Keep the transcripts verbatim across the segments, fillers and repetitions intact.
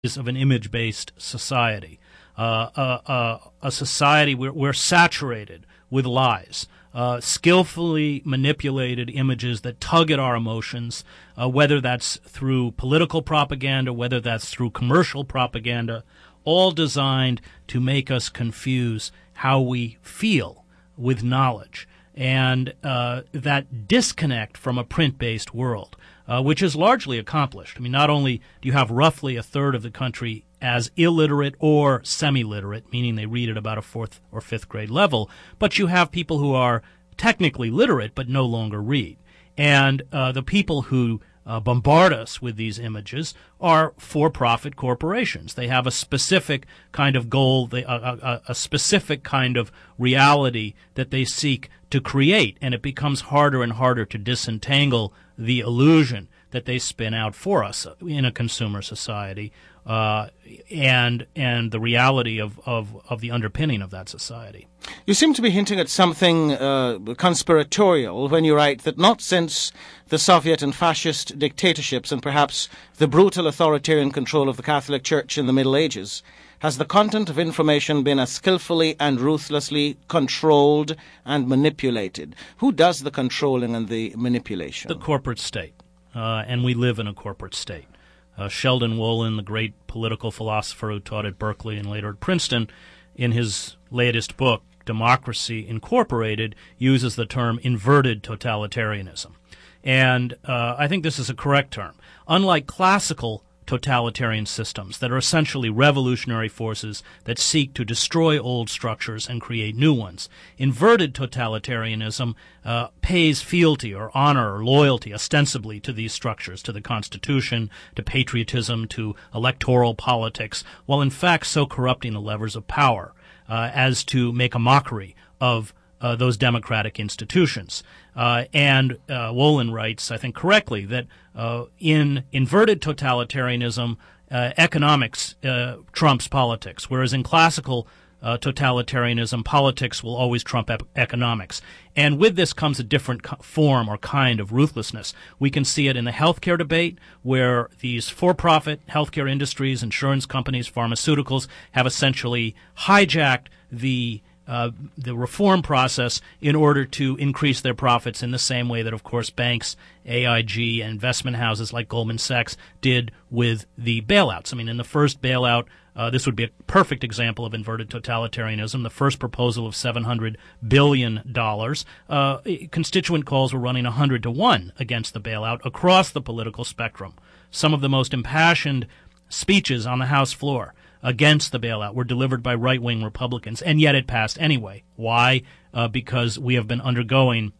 of an image-based society, uh, a, a, a society where we're saturated with lies, uh, skillfully manipulated images that tug at our emotions, uh, whether that's through political propaganda, whether that's through commercial propaganda, all designed to make us confuse how we feel with knowledge. And uh, that disconnect from a print-based world, uh, which is largely accomplished. I mean, not only do you have roughly a third of the country as illiterate or semi-literate, meaning they read at about a fourth or fifth grade level, but you have people who are technically literate but no longer read. And uh, the people who uh, bombard us with these images are for-profit corporations. They have a specific kind of goal, they, a, a, a specific kind of reality that they seek to create, and it becomes harder and harder to disentangle the illusion that they spin out for us in a consumer society uh, and and the reality of, of, of the underpinning of that society. You seem to be hinting at something uh, conspiratorial when you write that not since the Soviet and fascist dictatorships and perhaps the brutal authoritarian control of the Catholic Church in the Middle Ages has the content of information been as skillfully and ruthlessly controlled and manipulated. Who does the controlling and the manipulation? The corporate state. Uh, and we live in a corporate state. Uh, Sheldon Wolin, the great political philosopher who taught at Berkeley and later at Princeton, in his latest book, Democracy Incorporated, uses the term inverted totalitarianism. And uh, I think this is a correct term. Unlike classical totalitarian systems that are essentially revolutionary forces that seek to destroy old structures and create new ones, inverted totalitarianism uh, pays fealty or honor or loyalty ostensibly to these structures, to the Constitution, to patriotism, to electoral politics, while in fact so corrupting the levers of power uh, as to make a mockery of Uh, those democratic institutions. Uh, and uh, Wolin writes, I think correctly, that uh, in inverted totalitarianism, uh, economics uh, trumps politics, whereas in classical uh, totalitarianism, politics will always trump ep- economics. And with this comes a different co- form or kind of ruthlessness. We can see it in the healthcare debate, where these for-profit healthcare industries, insurance companies, pharmaceuticals have essentially hijacked the Uh, the reform process in order to increase their profits in the same way that, of course, banks, A I G, and investment houses like Goldman Sachs did with the bailouts. I mean, in the first bailout, uh, this would be a perfect example of inverted totalitarianism. The first proposal of seven hundred billion dollars, uh, constituent calls were running one hundred to one against the bailout across the political spectrum. Some of the most impassioned speeches on the House floor against the bailout were delivered by right-wing Republicans, and yet it passed anyway. Why? Uh, because we have been undergoing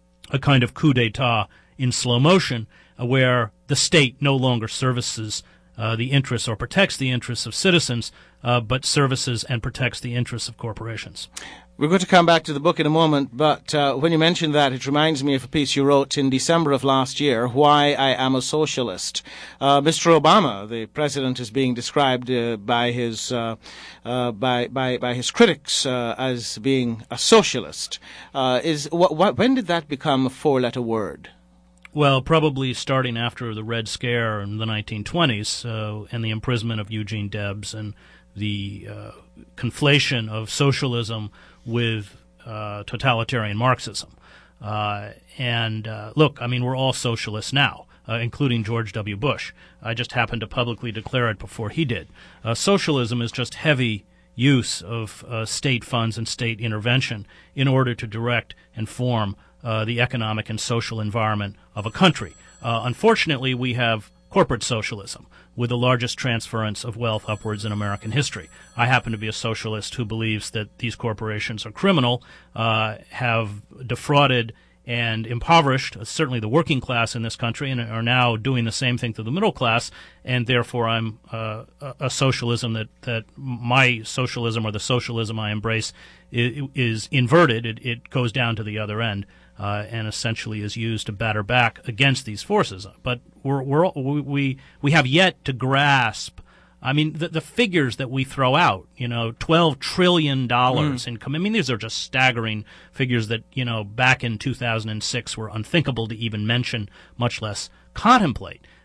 a kind of coup d'etat in slow motion uh, where the state no longer services uh, the interests or protects the interests of citizens, uh, but services and protects the interests of corporations. We're going to come back to the book in a moment, but uh, when you mentioned that, it reminds me of a piece you wrote in December of last year, Why I Am a Socialist. Uh, Mister Obama, the president, is being described uh, by his uh, uh, by, by by his critics uh, as being a socialist. Uh, is wh- wh- when did that become a four-letter word? Well, probably starting after the Red Scare in the nineteen twenties uh, and the imprisonment of Eugene Debs and the uh, conflation of socialism with uh, totalitarian Marxism. Uh, and uh, look, I mean, we're all socialists now, uh, including George W. Bush. I just happened to publicly declare it before he did. Uh, socialism is just heavy use of uh, state funds and state intervention in order to direct and form uh, the economic and social environment of a country. Uh, unfortunately, we have corporate socialism, with the largest transference of wealth upwards in American history. I happen to be a socialist who believes that these corporations are criminal, uh, have defrauded and impoverished, uh, certainly the working class in this country, and are now doing the same thing to the middle class, and therefore I'm uh, a, a socialism that, that my socialism or the socialism I embrace is, is inverted. It, it goes down to the other end. Uh, and essentially is used to batter back against these forces. But we're, we're, we we have yet to grasp, I mean, the, the figures that we throw out, you know, twelve trillion dollars mm. in, I mean, these are just staggering figures that, you know, back in two thousand six were unthinkable to even mention, much less contemplate.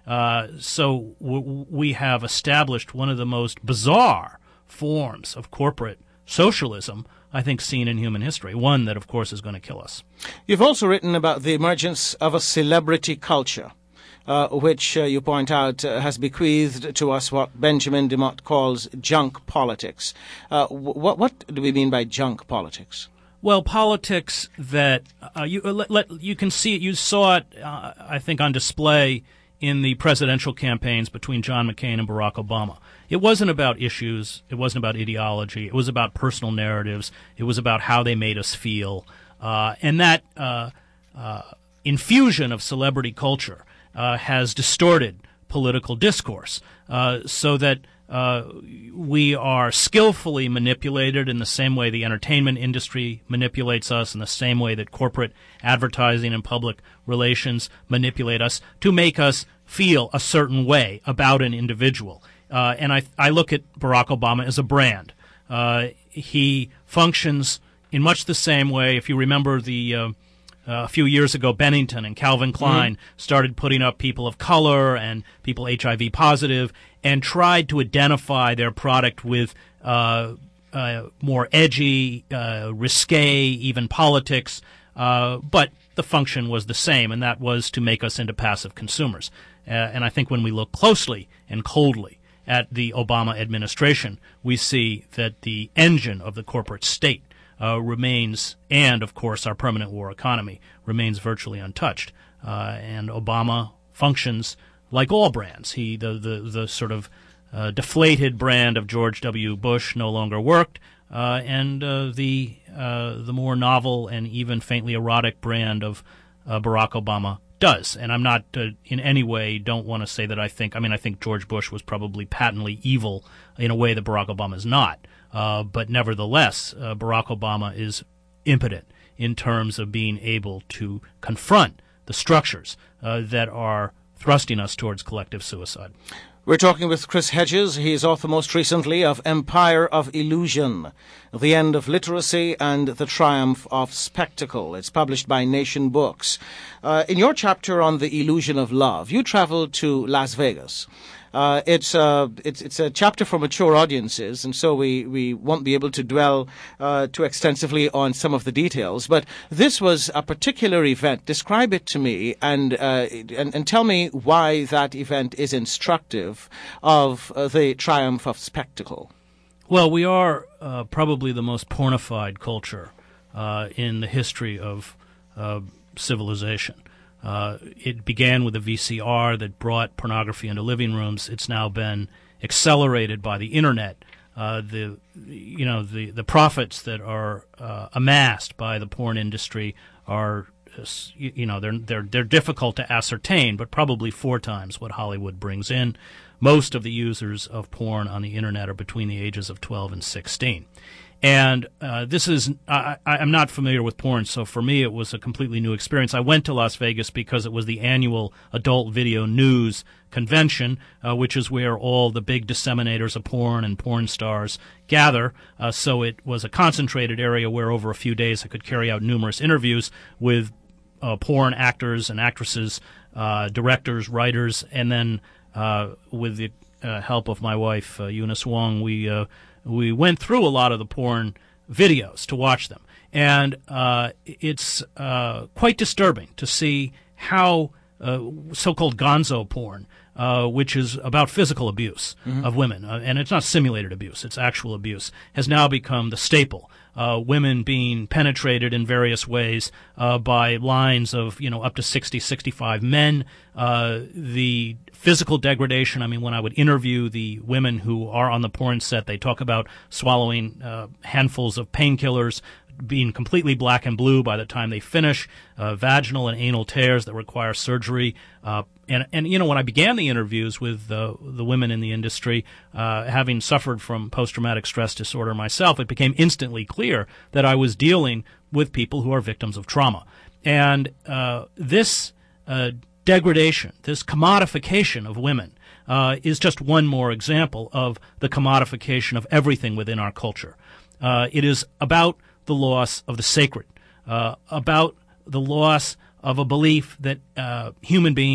Uh, so w- we have established one of the most bizarre forms of corporate socialism, I think, seen in human history, one that, of course, is going to kill us. You've also written about the emergence of a celebrity culture, uh, which uh, you point out uh, has bequeathed to us what Benjamin DeMott calls junk politics. Uh, wh- what do we mean by junk politics? Well, politics that uh, you uh, let, let, you can see it. You saw it, uh, I think, on display in the presidential campaigns between John McCain and Barack Obama. It wasn't about issues. It wasn't about ideology. It was about personal narratives. It was about how they made us feel. Uh, and that uh, uh, infusion of celebrity culture uh, has distorted political discourse uh, so that uh, we are skillfully manipulated in the same way the entertainment industry manipulates us, in the same way that corporate advertising and public relations manipulate us to make us feel a certain way about an individual. Uh, and I, I look at Barack Obama as a brand. Uh, he functions in much the same way. If you remember the uh, uh, a few years ago, Bennington and Calvin Klein mm-hmm. started putting up people of color and people H I V positive and tried to identify their product with uh, uh, more edgy, uh, risque, even politics. Uh, but the function was the same, and that was to make us into passive consumers. Uh, and I think when we look closely and coldly at the Obama administration, we see that the engine of the corporate state uh, remains, and of course our permanent war economy remains virtually untouched. Uh, and Obama functions like all brands. He the the, the sort of uh, deflated brand of George W. Bush no longer worked, uh, and uh, the uh, the more novel and even faintly erotic brand of uh, Barack Obama does. And I'm not uh, in any way don't want to say that I think, I mean, I think George Bush was probably patently evil in a way that Barack Obama is not. Uh, but nevertheless, uh, Barack Obama is impotent in terms of being able to confront the structures uh, that are thrusting us towards collective suicide. We're talking with Chris Hedges. He is author most recently of Empire of Illusion, The End of Literacy and the Triumph of Spectacle. It's published by Nation Books. Uh, in your chapter on the illusion of love, you traveled to Las Vegas. Uh, it's, uh, it's, it's a chapter for mature audiences, and so we, we won't be able to dwell uh, too extensively on some of the details. But this was a particular event. Describe it to me and, uh, and, and tell me why that event is instructive of uh, the triumph of spectacle. Well, we are uh, probably the most pornified culture uh, in the history of uh, civilization. Uh, it began with a V C R that brought pornography into living rooms. It's now been accelerated by the internet. Uh, the you know the, the profits that are uh, amassed by the porn industry are you, you know they're they're they're difficult to ascertain, but probably four times what Hollywood brings in. Most of the users of porn on the internet are between the ages of twelve and sixteen. And uh, this is, I, I'm not familiar with porn, so for me it was a completely new experience. I went to Las Vegas because it was the annual Adult Video News Convention, uh, which is where all the big disseminators of porn and porn stars gather. Uh, so it was a concentrated area where over a few days I could carry out numerous interviews with uh, porn actors and actresses, uh, directors, writers, and then uh, with the uh, help of my wife, uh, Eunice Wong, we uh, we went through a lot of the porn videos to watch them. And uh, it's uh, quite disturbing to see how uh, so-called gonzo porn, uh, which is about physical abuse mm-hmm. of women, uh, and it's not simulated abuse, it's actual abuse, has now become the staple. Uh, women being penetrated in various ways uh, by lines of, you know, up to sixty, sixty-five men. Uh, the physical degradation, I mean, when I would interview the women who are on the porn set, they talk about swallowing uh, handfuls of painkillers, being completely black and blue by the time they finish, uh, vaginal and anal tears that require surgery. Uh, and, and, you know, when I began the interviews with uh, the women in the industry, uh, having suffered from post-traumatic stress disorder myself, it became instantly clear that I was dealing with people who are victims of trauma. And uh, this uh, degradation, this commodification of women, uh, is just one more example of the commodification of everything within our culture. Uh, it is about the loss of the sacred, uh, about the loss of a belief that uh, human beings,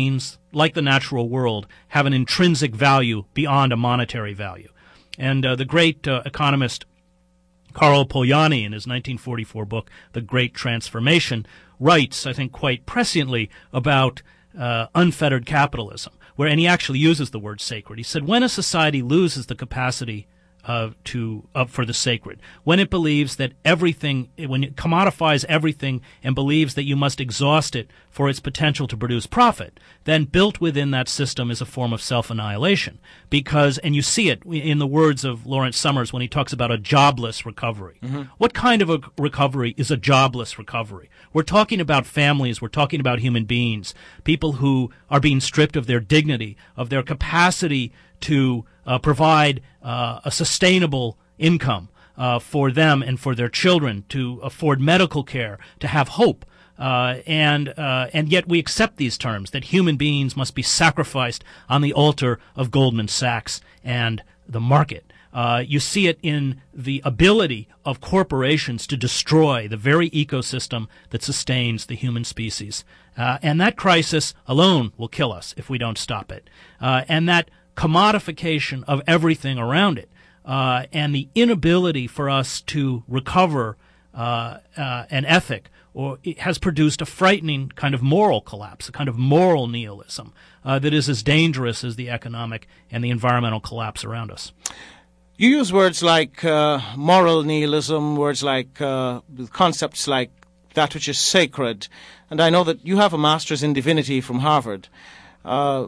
like the natural world, have an intrinsic value beyond a monetary value. And uh, the great uh, economist Karl Polanyi, in his nineteen forty-four book, The Great Transformation, writes, I think quite presciently, about uh, unfettered capitalism, where, and he actually uses the word sacred. He said, when a society loses the capacity Uh, to uh, for the sacred, when it believes that everything, when it commodifies everything and believes that you must exhaust it for its potential to produce profit, then built within that system is a form of self-annihilation. Because, and you see it in the words of Lawrence Summers when he talks about a jobless recovery. Mm-hmm. What kind of a recovery is a jobless recovery? We're talking about families, we're talking about human beings, people who are being stripped of their dignity, of their capacity to uh, provide uh, a sustainable income uh, for them and for their children, to afford medical care, to have hope. Uh, and uh, and yet we accept these terms, that human beings must be sacrificed on the altar of Goldman Sachs and the market. Uh, you see it in the ability of corporations to destroy the very ecosystem that sustains the human species. Uh, and that crisis alone will kill us if we don't stop it. Uh, and that commodification of everything around it, uh, and the inability for us to recover uh, uh, an ethic, or it has produced a frightening kind of moral collapse, a kind of moral nihilism uh, that is as dangerous as the economic and the environmental collapse around us. You use words like uh, moral nihilism, words like uh, concepts like that which is sacred, and I know that you have a master's in divinity from Harvard. Uh,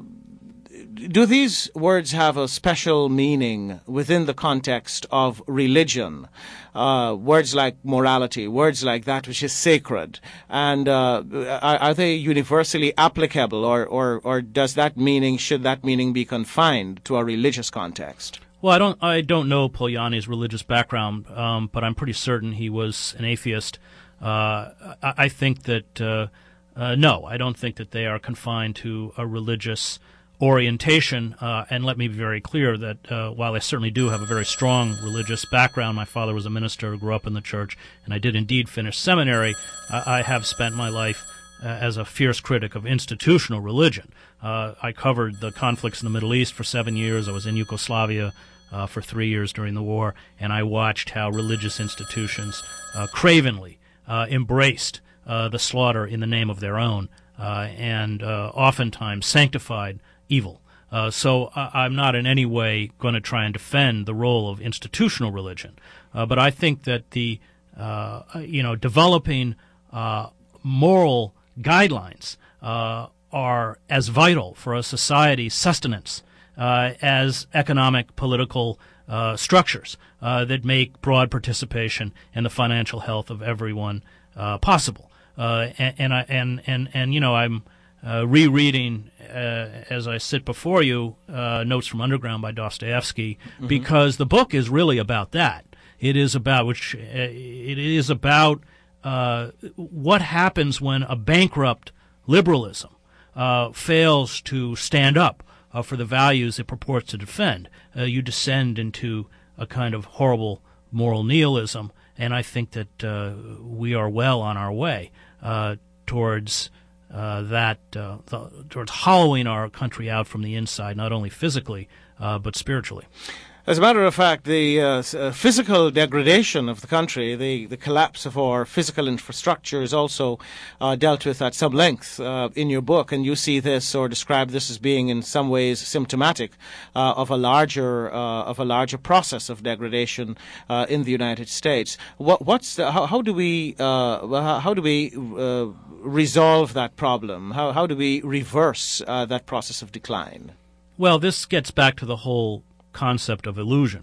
Do these words have a special meaning within the context of religion? Uh, words like morality, words like that which is sacred, and uh, are, are they universally applicable, or, or, or does that meaning, should that meaning be confined to a religious context? Well, I don't, I don't know Polanyi's religious background, um, but I'm pretty certain he was an atheist. Uh, I, I think that uh, uh, no, I don't think that they are confined to a religious orientation, uh, and let me be very clear that uh, while I certainly do have a very strong religious background, my father was a minister, grew up in the church, and I did indeed finish seminary, I, I have spent my life uh, as a fierce critic of institutional religion. Uh, I covered the conflicts in the Middle East for seven years. I was in Yugoslavia uh, for three years during the war, and I watched how religious institutions uh, cravenly uh, embraced uh, the slaughter in the name of their own, uh, and uh, oftentimes sanctified evil. Uh, so uh, I'm not in any way going to try and defend the role of institutional religion, uh, but I think that the uh, you know developing uh, moral guidelines uh, are as vital for a society's sustenance uh, as economic, political uh, structures uh, that make broad participation and the financial health of everyone uh, possible. Uh, and and, I, and and and you know I'm. Uh, rereading, uh, as I sit before you, uh, Notes from Underground by Dostoevsky, mm-hmm. because the book is really about that. It is about which uh, it is about uh, what happens when a bankrupt liberalism uh, fails to stand up uh, for the values it purports to defend. Uh, you descend into a kind of horrible moral nihilism, and I think that uh, we are well on our way uh, towards. Uh, that uh, the, towards hollowing our country out from the inside, not only physically uh, but spiritually. As a matter of fact, the uh, uh, physical degradation of the country, the, the collapse of our physical infrastructure is also uh, dealt with at some length uh, in your book, and you see this or describe this as being in some ways symptomatic uh, of a larger uh, of a larger process of degradation uh, in the United States. What, what's the, how, how do we uh, how do we uh, resolve that problem? How how do we reverse uh, that process of decline? Well, this gets back to the whole concept of illusion.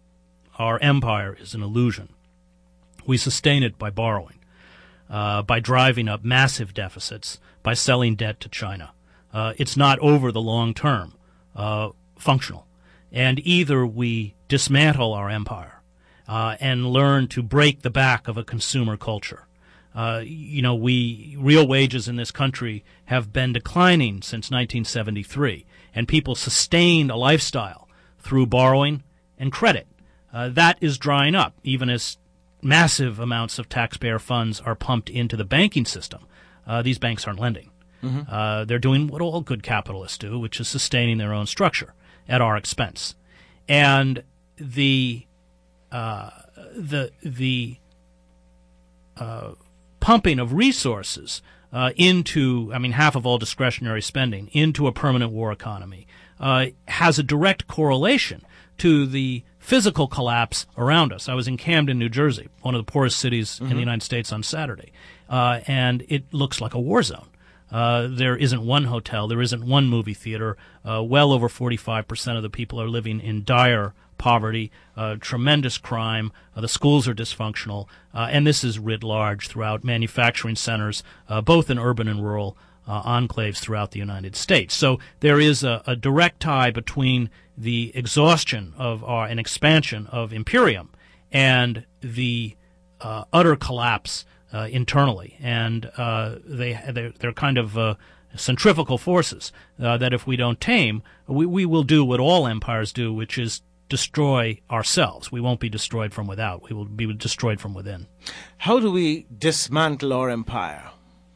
Our empire is an illusion. We sustain it by borrowing, uh, by driving up massive deficits, by selling debt to China. Uh, it's not over the long term uh, functional. And either we dismantle our empire uh, and learn to break the back of a consumer culture. Uh, you know, we real wages in this country have been declining since nineteen seventy-three, and people sustained a lifestyle through borrowing and credit. Uh, that is drying up, even as massive amounts of taxpayer funds are pumped into the banking system. Uh, these banks aren't lending. Mm-hmm. Uh, they're doing what all good capitalists do, which is sustaining their own structure at our expense. And the uh, the the uh, pumping of resources uh, into, I mean, half of all discretionary spending into a permanent war economy uh, has a direct correlation to the physical collapse around us. I was in Camden, New Jersey, one of the poorest cities mm-hmm. in the United States, on Saturday, uh, and it looks like a war zone. Uh, there isn't one hotel, there isn't one movie theater. Uh, well over forty-five percent of the people are living in dire poverty, uh, tremendous crime. Uh, the schools are dysfunctional, uh, and this is writ large throughout manufacturing centers, uh, both in urban and rural uh, enclaves throughout the United States. So there is a, a direct tie between the exhaustion of our, an expansion of imperium and the uh, utter collapse uh, internally. And uh, they, they're, they're kind of uh, centrifugal forces uh, that if we don't tame, we, we will do what all empires do, which is destroy ourselves. We won't be destroyed from without. We will be destroyed from within. How do we dismantle our empire?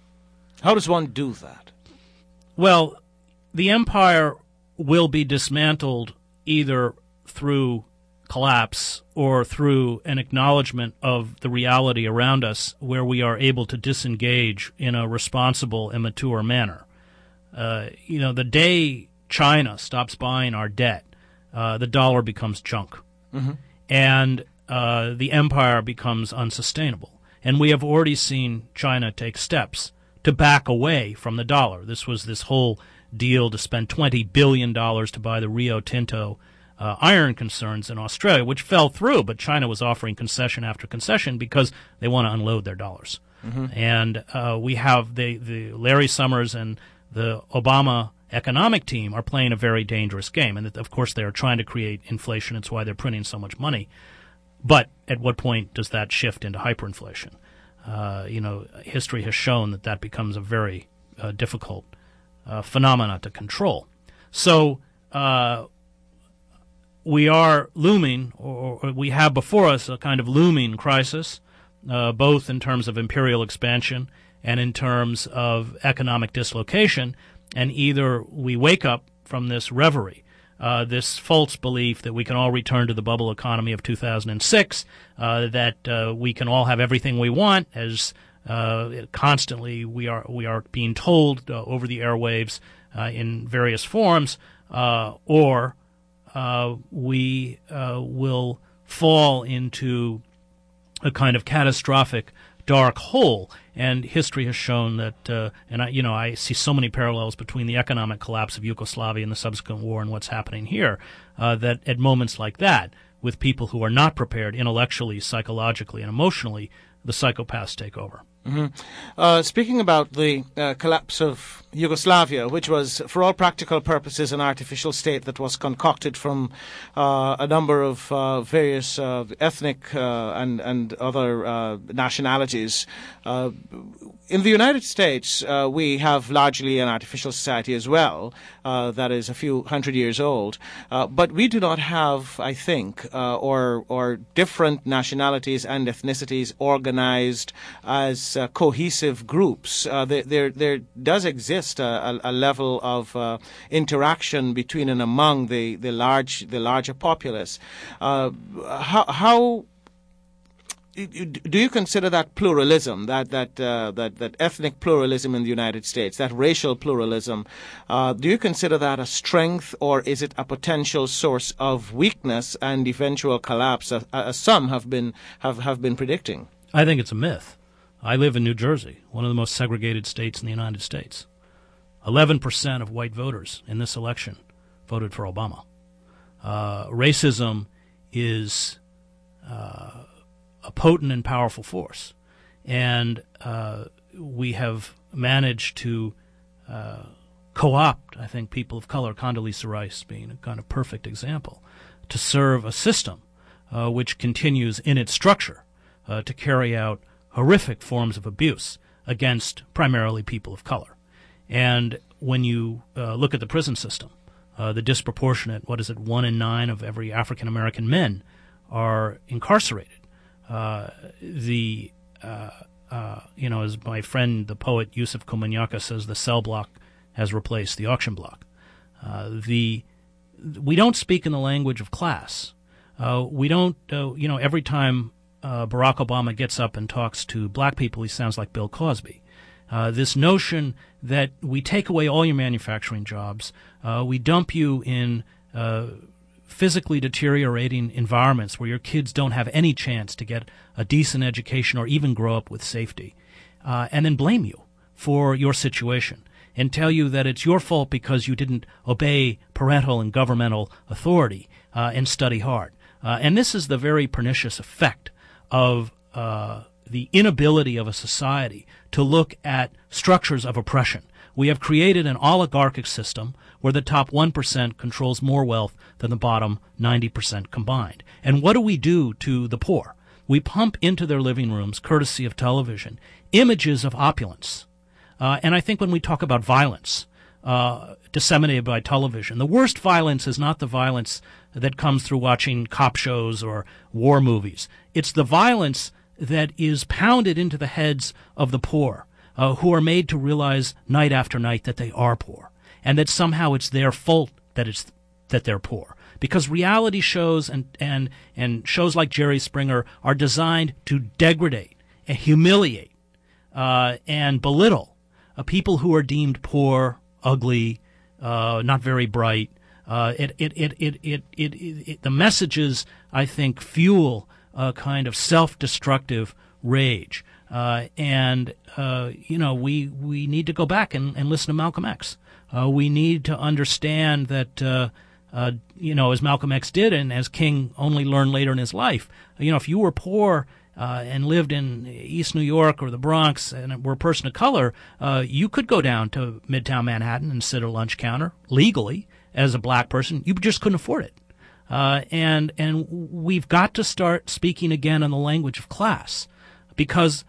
How does one do that? Well, the empire will be dismantled either through collapse or through an acknowledgement of the reality around us where we are able to disengage in a responsible and mature manner. Uh, you know, the day China stops buying our debt, uh, the dollar becomes junk. Mm-hmm. And uh, the empire becomes unsustainable. And we have already seen China take steps to back away from the dollar. This was this whole deal to spend twenty billion dollars to buy the Rio Tinto uh, iron concerns in Australia, which fell through, but China was offering concession after concession because they want to unload their dollars. Mm-hmm. And uh, we have the, the Larry Summers and the Obama economic team are playing a very dangerous game. And, of course, they are trying to create inflation. It's why they're printing so much money. But at what point does that shift into hyperinflation? Uh, you know, history has shown that that becomes a very uh, difficult uh, phenomena to control. So uh, we are looming, or, or we have before us a kind of looming crisis, uh, both in terms of imperial expansion and in terms of economic dislocation. And either we wake up from this reverie, Uh, this false belief that we can all return to the bubble economy of two thousand six, uh, that uh, we can all have everything we want, as uh, constantly we are we are being told uh, over the airwaves uh, in various forms, uh, or uh, we uh, will fall into a kind of catastrophic dark hole. And history has shown that, uh, and I, you know, I see so many parallels between the economic collapse of Yugoslavia and the subsequent war and what's happening here, uh, that at moments like that, with people who are not prepared intellectually, psychologically, and emotionally, the psychopaths take over. Mm-hmm. Uh, speaking about the uh, collapse of Yugoslavia, which was, for all practical purposes, an artificial state that was concocted from uh, a number of uh, various uh, ethnic uh, and, and other uh, nationalities. Uh, in the United States, uh, we have largely an artificial society as well, uh, that is a few hundred years old. Uh, but we do not have, I think, uh, or, or different nationalities and ethnicities organized as Uh, cohesive groups. Uh, there, there, there does exist a, a, a level of uh, interaction between and among the, the large, the larger populace. Uh, how, how do you consider that pluralism, that that uh, that that ethnic pluralism in the United States, that racial pluralism? Uh, do you consider that a strength, or is it a potential source of weakness and eventual collapse, as, as some have been have, have been predicting? I think it's a myth. I live in New Jersey, one of the most segregated states in the United States. eleven percent of white voters in this election voted for Obama. Uh, racism is uh, a potent and powerful force, and uh, we have managed to uh, co-opt, I think, people of color, Condoleezza Rice being a kind of perfect example, to serve a system uh, which continues in its structure uh, to carry out horrific forms of abuse against primarily people of color. And when you uh, look at the prison system, uh, the disproportionate, what is it, one in nine of every African-American men are incarcerated. Uh, the uh, uh, you know, as my friend, the poet Yusuf Komunyakaa says, the cell block has replaced the auction block. Uh, the we don't speak in the language of class. Uh, we don't, uh, you know, every time uh, Barack Obama gets up and talks to black people, he sounds like Bill Cosby. Uh, this notion that we take away all your manufacturing jobs, uh, we dump you in uh, physically deteriorating environments where your kids don't have any chance to get a decent education or even grow up with safety, uh, and then blame you for your situation and tell you that it's your fault because you didn't obey parental and governmental authority uh, and study hard. Uh, and this is the very pernicious effect of uh, the inability of a society to look at structures of oppression. We have created an oligarchic system where the top one percent controls more wealth than the bottom ninety percent combined. And what do we do to the poor? We pump into their living rooms, courtesy of television, images of opulence. Uh, and I think when we talk about violence uh, disseminated by television, the worst violence is not the violence that comes through watching cop shows or war movies. It's the violence that is pounded into the heads of the poor, uh, who are made to realize night after night that they are poor, and that somehow it's their fault that it's that they're poor. Because reality shows and, and, and shows like Jerry Springer are designed to degrade and humiliate uh, and belittle uh, people who are deemed poor, ugly, uh, not very bright. Uh, it, it, it, it, it, it, it, the messages, I think, fuel a kind of self-destructive rage. Uh, and, uh, you know, we, we need to go back and, and listen to Malcolm X. Uh, we need to understand that, uh, uh, you know, as Malcolm X did and as King only learned later in his life, you know, if you were poor uh, and lived in East New York or the Bronx and were a person of color, uh, you could go down to Midtown Manhattan and sit at a lunch counter legally as a black person. You just couldn't afford it. Uh, and and we've got to start speaking again in the language of class, because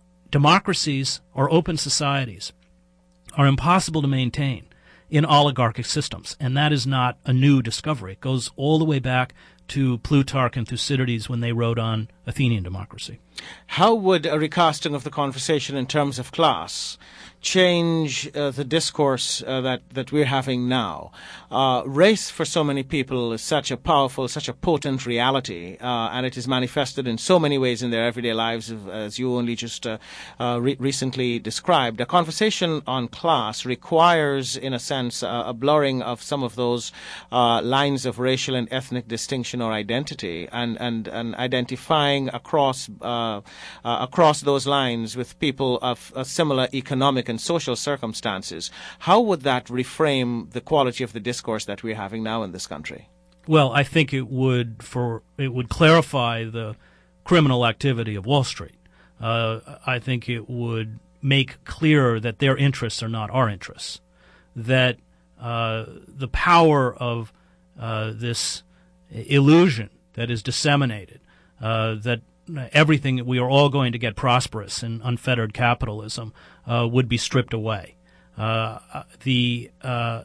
democracies or open societies are impossible to maintain in oligarchic systems, and that is not a new discovery. It goes all the way back to Plutarch and Thucydides when they wrote on Athenian democracy. How would a recasting of the conversation in terms of class change uh, the discourse uh, that, that we're having now? Uh, race for so many people is such a powerful, such a potent reality, uh, and it is manifested in so many ways in their everyday lives, as you only just uh, uh, re- recently described. A conversation on class requires, in a sense, uh, a blurring of some of those uh, lines of racial and ethnic distinction or identity, and, and, and identifying across uh, Uh, uh, across those lines with people of uh, similar economic and social circumstances. How would that reframe the quality of the discourse that we're having now in this country? Well, I think it would for it would clarify the criminal activity of Wall Street. Uh, I think it would make clear that their interests are not our interests, that uh, the power of uh, this illusion that is disseminated, uh, that everything, we are all going to get prosperous in unfettered capitalism, uh, would be stripped away. Uh, the uh,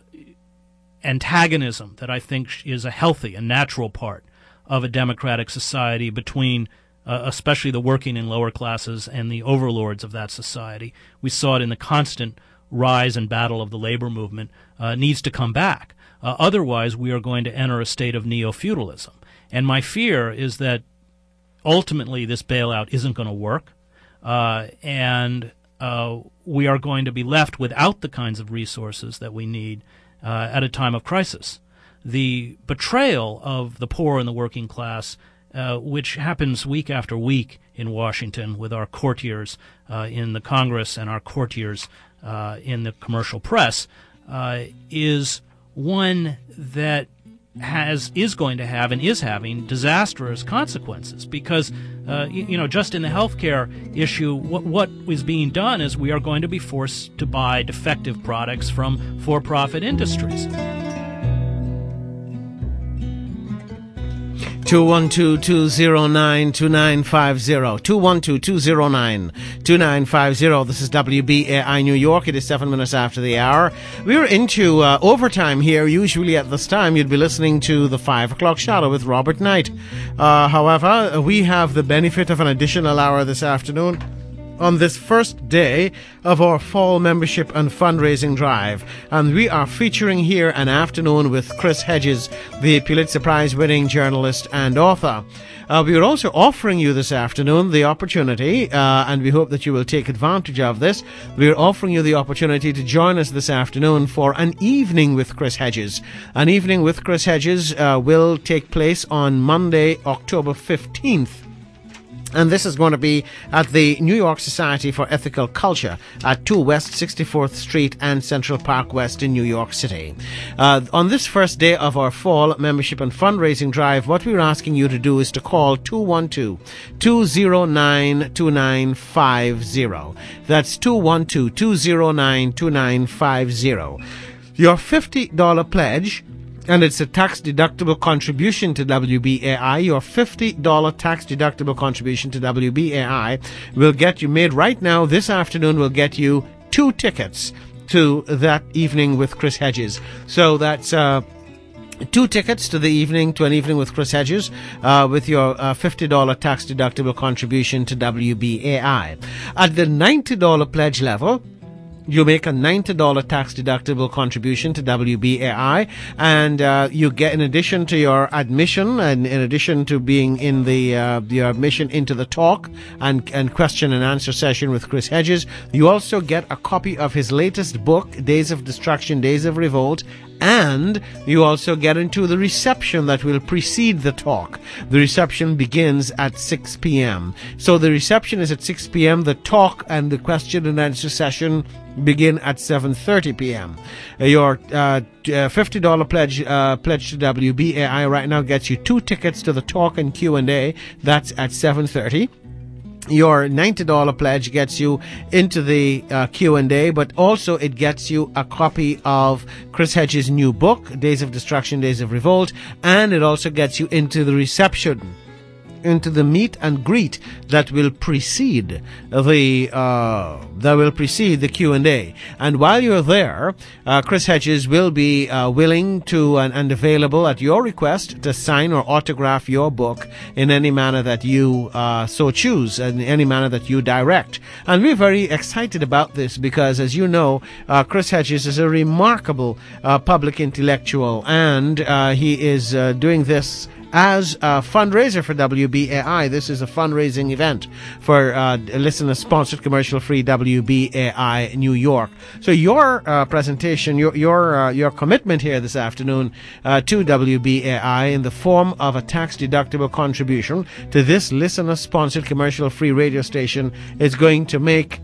antagonism that I think is a healthy and natural part of a democratic society between uh, especially the working and lower classes and the overlords of that society, we saw it in the constant rise and battle of the labor movement, uh, needs to come back. Uh, otherwise, we are going to enter a state of neo-feudalism. And my fear is that ultimately, this bailout isn't going to work, uh, and uh, we are going to be left without the kinds of resources that we need uh, at a time of crisis. The betrayal of the poor and the working class, uh, which happens week after week in Washington with our courtiers uh, in the Congress and our courtiers uh, in the commercial press, uh, is one that has is going to have and is having disastrous consequences, because uh, you, you know just in the healthcare issue, what what is being done is we are going to be forced to buy defective products from for-profit industries. two one two, two zero nine, two nine five zero. two one two, two zero nine, two nine five zero. This is W B A I New York. It is seven minutes after the hour. We're into uh, overtime here. Usually at this time you'd be listening to the five o'clock Shadow with Robert Knight. Uh, however, we have the benefit of an additional hour this afternoon. on this first day of our fall membership and fundraising drive. And we are featuring here an afternoon with Chris Hedges, the Pulitzer Prize winning journalist and author. Uh, we are also offering you this afternoon the opportunity, uh, and we hope that you will take advantage of this. We are offering you the opportunity to join us this afternoon for an evening with Chris Hedges. An evening with Chris Hedges uh, will take place on Monday, October fifteenth. And this is going to be at the New York Society for Ethical Culture at two West sixty-fourth Street and Central Park West in New York City. Uh, on this first day of our fall membership and fundraising drive, what we're asking you to do is to call two one two, two zero nine, two nine five zero. That's two one two, two zero nine, two nine five zero. Your fifty dollars pledge, and it's a tax-deductible contribution to W B A I. Your fifty dollars tax-deductible contribution to W B A I will get you, made right now, this afternoon, will get you two tickets to that evening with Chris Hedges. So that's uh, two tickets to the evening, to an evening with Chris Hedges, uh, with your uh, fifty dollars tax-deductible contribution to W B A I. At the ninety dollars pledge level, you make a ninety dollars tax-deductible contribution to W B A I, and uh, you get, in addition to your admission, and in addition to being in the uh, your admission into the talk and, and question and answer session with Chris Hedges, you also get a copy of his latest book, Days of Destruction, Days of Revolt, and you also get into the reception that will precede the talk. The reception begins at six p.m. So the reception is at six p.m. The talk and the question and answer session begin at seven thirty p.m. Your uh, fifty dollars pledge uh, pledge to W B A I right now gets you two tickets to the talk and Q and A. That's at seven thirty. Your ninety dollars pledge gets you into the uh, Q and A, but also it gets you a copy of Chris Hedges' new book, Days of Destruction, Days of Revolt, and it also gets you into the reception, into the meet and greet that will precede the uh, that will precede the Q and A. And while you're there, uh, Chris Hedges will be uh, willing to and, and available at your request to sign or autograph your book in any manner that you uh, so choose, and in any manner that you direct. And we're very excited about this because, as you know, uh, Chris Hedges is a remarkable uh, public intellectual, and uh, he is uh, doing this as a fundraiser for W B A I. This is a fundraising event for uh, listener-sponsored commercial-free W B A I New York. So your uh, presentation, your your uh, your commitment here this afternoon uh, to W B A I in the form of a tax-deductible contribution to this listener-sponsored commercial-free radio station is going to make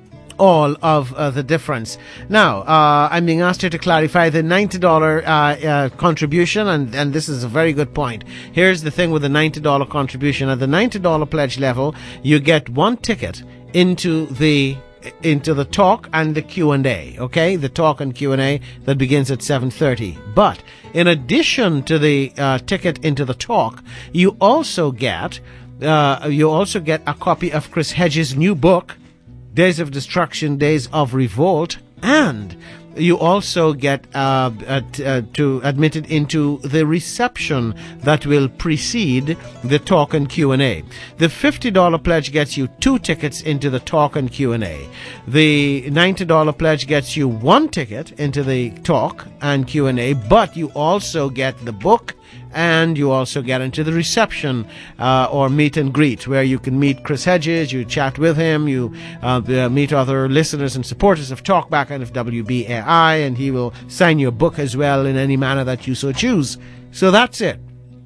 all of uh, the difference. Now, uh, I'm being asked here to clarify the ninety dollars uh, uh, contribution, and, and this is a very good point. Here's the thing with the ninety dollars contribution. At the ninety dollars pledge level, you get one ticket into the into the talk and the Q and A, okay? The talk and Q and A that begins at seven thirty. But in addition to the uh, ticket into the talk, you also get uh, you also get a copy of Chris Hedges' new book, Days of Destruction, Days of Revolt, and you also get uh, at, uh, to admitted into the reception that will precede the talk and Q and A. The fifty dollars pledge gets you two tickets into the talk and Q and A. The ninety dollars pledge gets you one ticket into the talk and Q and A, but you also get the book, and you also get into the reception uh, or meet and greet, where you can meet Chris Hedges, you chat with him, you uh, meet other listeners and supporters of Talkback and of W B A I, and he will sign your book as well in any manner that you so choose. So that's it.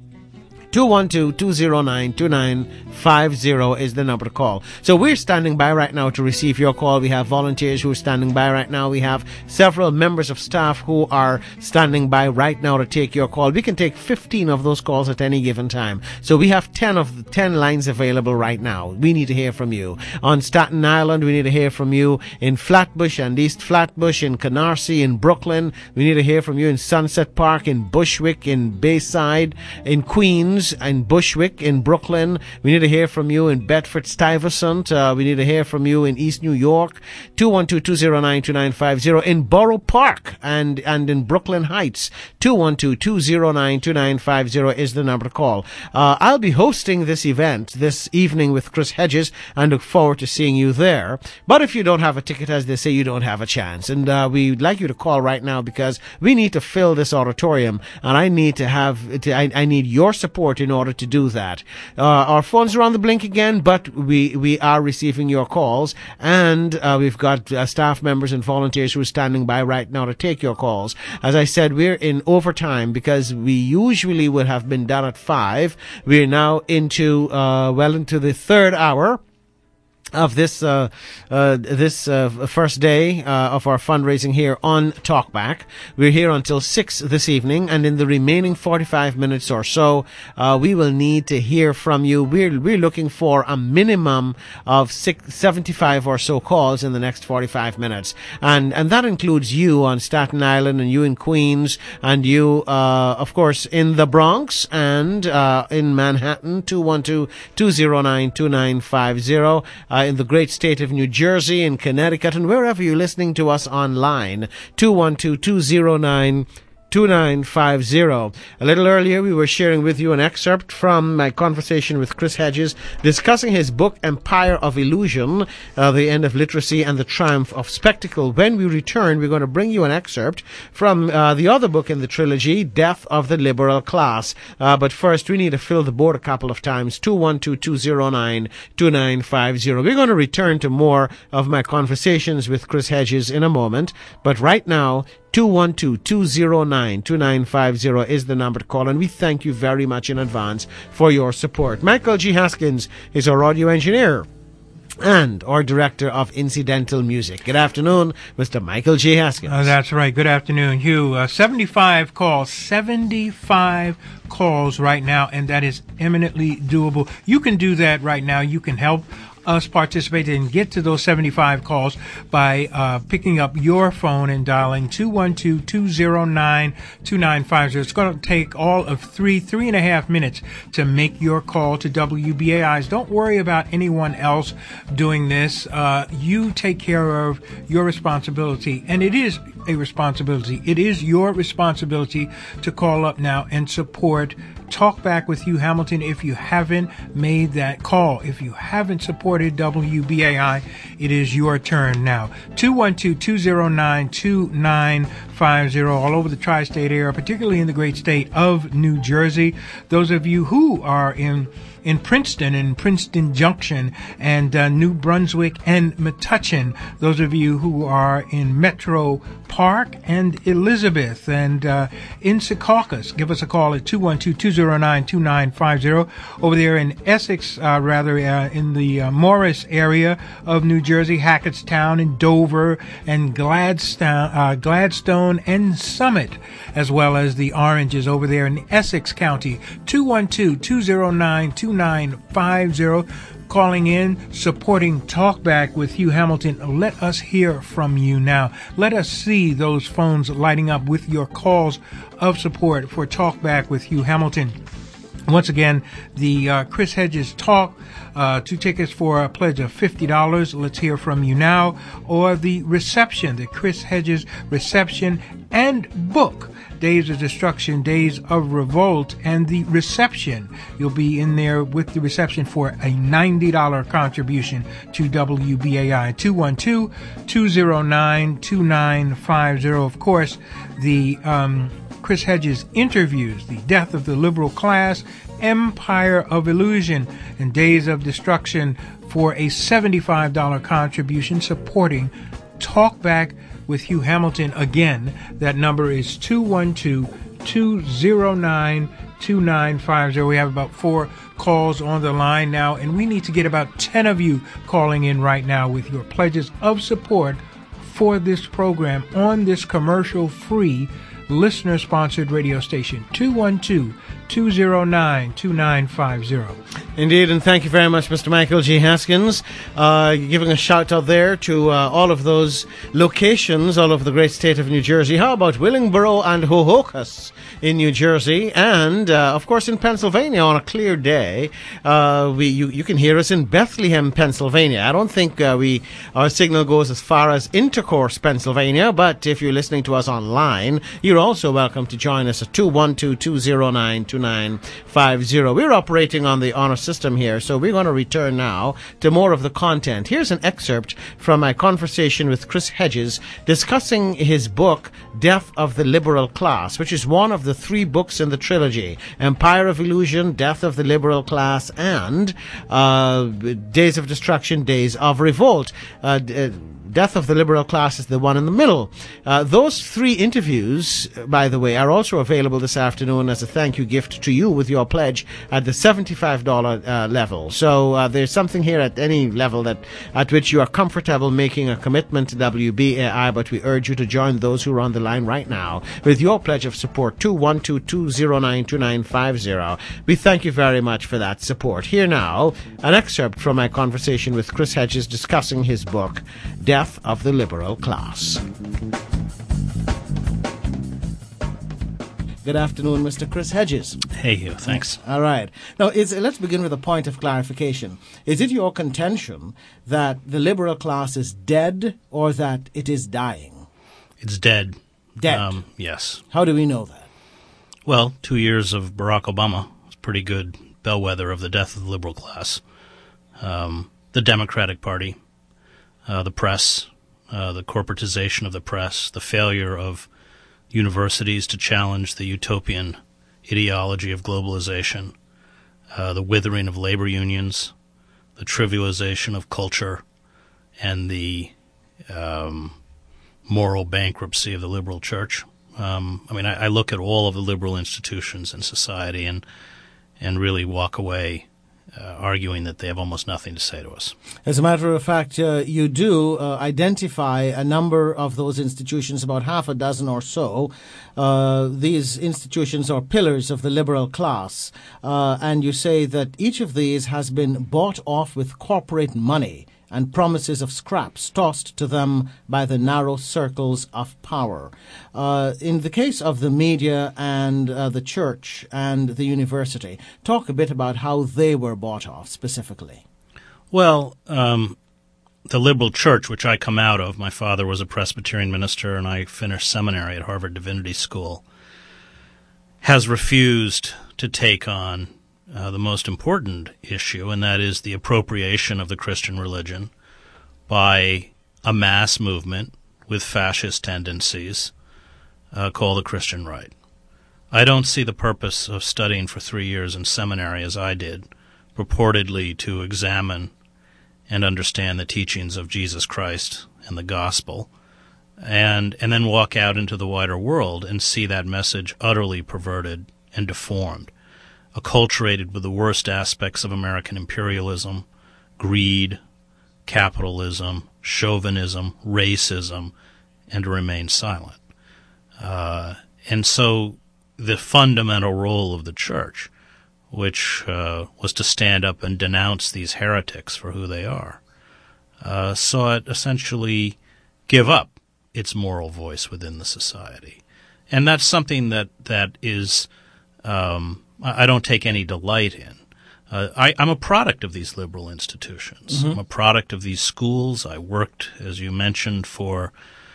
two one two, two zero nine, two nine five zero is the number to call. So we're standing by right now to receive your call. We have volunteers who are standing by right now. We have several members of staff who are standing by right now to take your call. We can take fifteen of those calls at any given time. So we have ten of the ten lines available right now. We need to hear from you. On Staten Island, we need to hear from you. In Flatbush and East Flatbush, in Canarsie, in Brooklyn, we need to hear from you. In Sunset Park, in Bushwick, in Bayside, in Queens, Queens, in Bushwick, in Brooklyn. We need to hear from you in Bedford-Stuyvesant. Uh, we need to hear from you in East New York. two one two, two zero nine, two nine five zero. In Borough Park and, and in Brooklyn Heights. two one two, two zero nine, two nine five zero is the number to call. Uh, I'll be hosting this event this evening with Chris Hedges and look forward to seeing you there. But if you don't have a ticket, as they say, you don't have a chance. And uh, we'd like you to call right now because we need to fill this auditorium, and I need to have to, I, I need your support in order to do that. Uh, our phones are on the blink again, but we we are receiving your calls, and uh, we've got uh, staff members and volunteers who are standing by right now to take your calls. As I said, we're in overtime because we usually would have been done at five. We're now into uh, well into the third hour of this uh, uh, this uh, first day uh, of our fundraising here on Talkback. We're here until six this evening, and in the remaining forty-five minutes or so, uh, we will need to hear from you. We're we're looking for a minimum of six, seventy-five or so calls in the next forty-five minutes, and and that includes you on Staten Island, and you in Queens, and you, uh, of course, in the Bronx and uh, in Manhattan. two one two, two zero nine, two nine five zero. Uh, in the great state of New Jersey, in Connecticut, and wherever you're listening to us online. two one two, two zero nine, two nine five zero. A little earlier, we were sharing with you an excerpt from my conversation with Chris Hedges discussing his book, Empire of Illusion, uh, The End of Literacy and the Triumph of Spectacle. When we return, we're going to bring you an excerpt from uh, the other book in the trilogy, Death of the Liberal Class. Uh, but first, we need to fill the board a couple of times. two one two, two zero nine, two nine five zero. We're going to return to more of my conversations with Chris Hedges in a moment. But right now, two one two, two zero nine, two nine five zero is the number to call, and we thank you very much in advance for your support. Michael G. Haskins is our audio engineer and our director of incidental music. Good afternoon, Mister Michael G. Haskins. Oh, that's right. Good afternoon, Hugh. Uh, seventy-five calls, seventy-five calls right now, and that is eminently doable. You can do that right now. You can help us participate and get to those seventy-five calls by uh, picking up your phone and dialing two one two, two zero nine, two nine five zero. It's going to take all of three, three and a half minutes to make your call to W B A Is. Don't worry about anyone else doing this. Uh, you take care of your responsibility, and it is a responsibility. It is your responsibility to call up now and support Talk Back with Hugh Hamilton if you haven't made that call. If you haven't supported W B A I, it is your turn now. two one two, two zero nine, two nine five zero all over the tri-state area, particularly in the great state of New Jersey. Those of you who are in in Princeton and Princeton Junction and uh, New Brunswick and Metuchen, those of you who are in Metro Park and Elizabeth and uh, in Secaucus, give us a call at two one two, two zero nine, two nine five zero. Over there in Essex, uh, rather uh, in the uh, Morris area of New Jersey, Hackettstown and Dover and Gladstone, uh, Gladstone and Summit, as well as the Oranges over there in Essex County. two one two, two zero nine, two nine five zero. Calling in, supporting Talkback with Hugh Hamilton. Let us hear from you now. Let us see those phones lighting up with your calls of support for Talkback with Hugh Hamilton. Once again, the uh, Chris Hedges talk, uh, two tickets for a pledge of fifty dollars. Let's hear from you now. Or the reception, the Chris Hedges reception and book, Days of Destruction, Days of Revolt, and the reception. You'll be in there with the reception for a ninety dollars contribution to W B A I. two one two, two zero nine, two nine five zero. Of course, the um, Chris Hedges interviews, The Death of the Liberal Class, Empire of Illusion, and Days of Destruction for a seventy-five dollars contribution supporting Talkback with Hugh Hamilton. Again, that number is two one two, two zero nine, two nine five zero. We have about four calls on the line now, and we need to get about ten of you calling in right now with your pledges of support for this program on this commercial-free listener-sponsored radio station. two one two, two zero nine, two nine five zero. Indeed, and thank you very much, Mister Michael G. Haskins, uh, giving a shout out there to uh, all of those locations all over the great state of New Jersey. How about Willingboro and Hohokus in New Jersey, and uh, of course in Pennsylvania on a clear day. Uh, we you, you can hear us in Bethlehem, Pennsylvania. I don't think uh, we our signal goes as far as Intercourse, Pennsylvania, but if you're listening to us online, you're also welcome to join us at two one two, two zero nine, two nine five zero. We're operating on the honor system here, so we're going to return now to more of the content. Here's an excerpt from my conversation with Chris Hedges discussing his book, Death of the Liberal Class, which is one of the three books in the trilogy, Empire of Illusion, Death of the Liberal Class, and uh, Days of Destruction, Days of Revolt. Uh, d- uh, Death of the Liberal Class is the one in the middle. Uh, those three interviews, by the way, are also available this afternoon as a thank you gift to you with your pledge at the seventy-five dollars uh, level. So uh, there's something here at any level that at which you are comfortable making a commitment to W B A I, but we urge you to join those who are on the line right now with your pledge of support, two one two, two zero nine, two nine five zero. We thank you very much for that support. Here now, an excerpt from my conversation with Chris Hedges discussing his book, Death of the Liberal Class. Good afternoon, Mister Chris Hedges. Hey, Hugh. Thanks. All right. Now, is, let's begin with a point of clarification. Is it your contention that the liberal class is dead or that it is dying? It's dead. Dead? Um, yes. How do we know that? Well, two years of Barack Obama was pretty good bellwether of the death of the liberal class. Um, the Democratic Party, uh, the press, uh, the corporatization of the press, the failure of universities to challenge the utopian ideology of globalization, uh, the withering of labor unions, the trivialization of culture, and the um, moral bankruptcy of the liberal church. Um, I mean, I, I look at all of the liberal institutions in society and and really walk away uh, arguing that they have almost nothing to say to us. As a matter of fact, uh, you do uh, identify a number of those institutions, about half a dozen or so. Uh, these institutions are pillars of the liberal class, uh, and you say that each of these has been bought off with corporate money and promises of scraps tossed to them by the narrow circles of power. Uh, in the case of the media and uh, the church and the university, talk a bit about how they were bought off specifically. Well, um, the liberal church, which I come out of, my father was a Presbyterian minister and I finished seminary at Harvard Divinity School, has refused to take on Uh, the most important issue, and that is the appropriation of the Christian religion by a mass movement with fascist tendencies uh, called the Christian right. I don't see the purpose of studying for three years in seminary, as I did, purportedly to examine and understand the teachings of Jesus Christ and the gospel, and, and then walk out into the wider world and see that message utterly perverted and deformed, acculturated with the worst aspects of American imperialism, greed, capitalism, chauvinism, racism, and to remain silent. Uh, and so the fundamental role of the church, which uh, was to stand up and denounce these heretics for who they are, uh, saw it essentially give up its moral voice within the society. And that's something that, that is... Um, I don't take any delight in. Uh, I, I'm a product of these liberal institutions. Mm-hmm. I'm a product of these schools. I worked, as you mentioned, for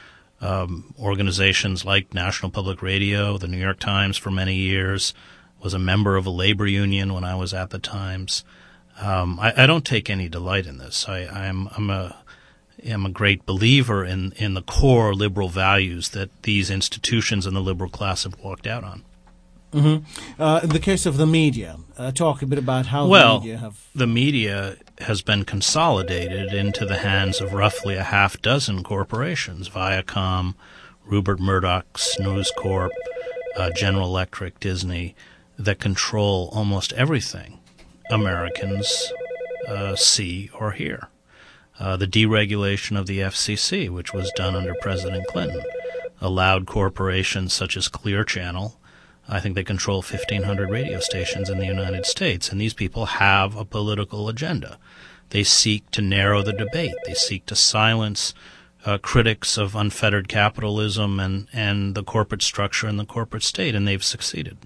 um, organizations like National Public Radio, the New York Times for many years, was a member of a labor union when I was at the Times. Um, I, I don't take any delight in this. I, I'm, I'm a am a great believer in, in the core liberal values that these institutions and the liberal class have walked out on. Mm-hmm. Uh, in the case of the media, uh, talk a bit about how well, the media have... the media has been consolidated into the hands of roughly a half dozen corporations, Viacom, Rupert Murdoch's News Corp, uh, General Electric, Disney, that control almost everything Americans uh, see or hear. Uh, the deregulation of the F C C, which was done under President Clinton, allowed corporations such as Clear Channel I think they control fifteen hundred radio stations in the United States, and these people have a political agenda. They seek to narrow the debate. They seek to silence uh, critics of unfettered capitalism and, and the corporate structure and the corporate state, and they've succeeded.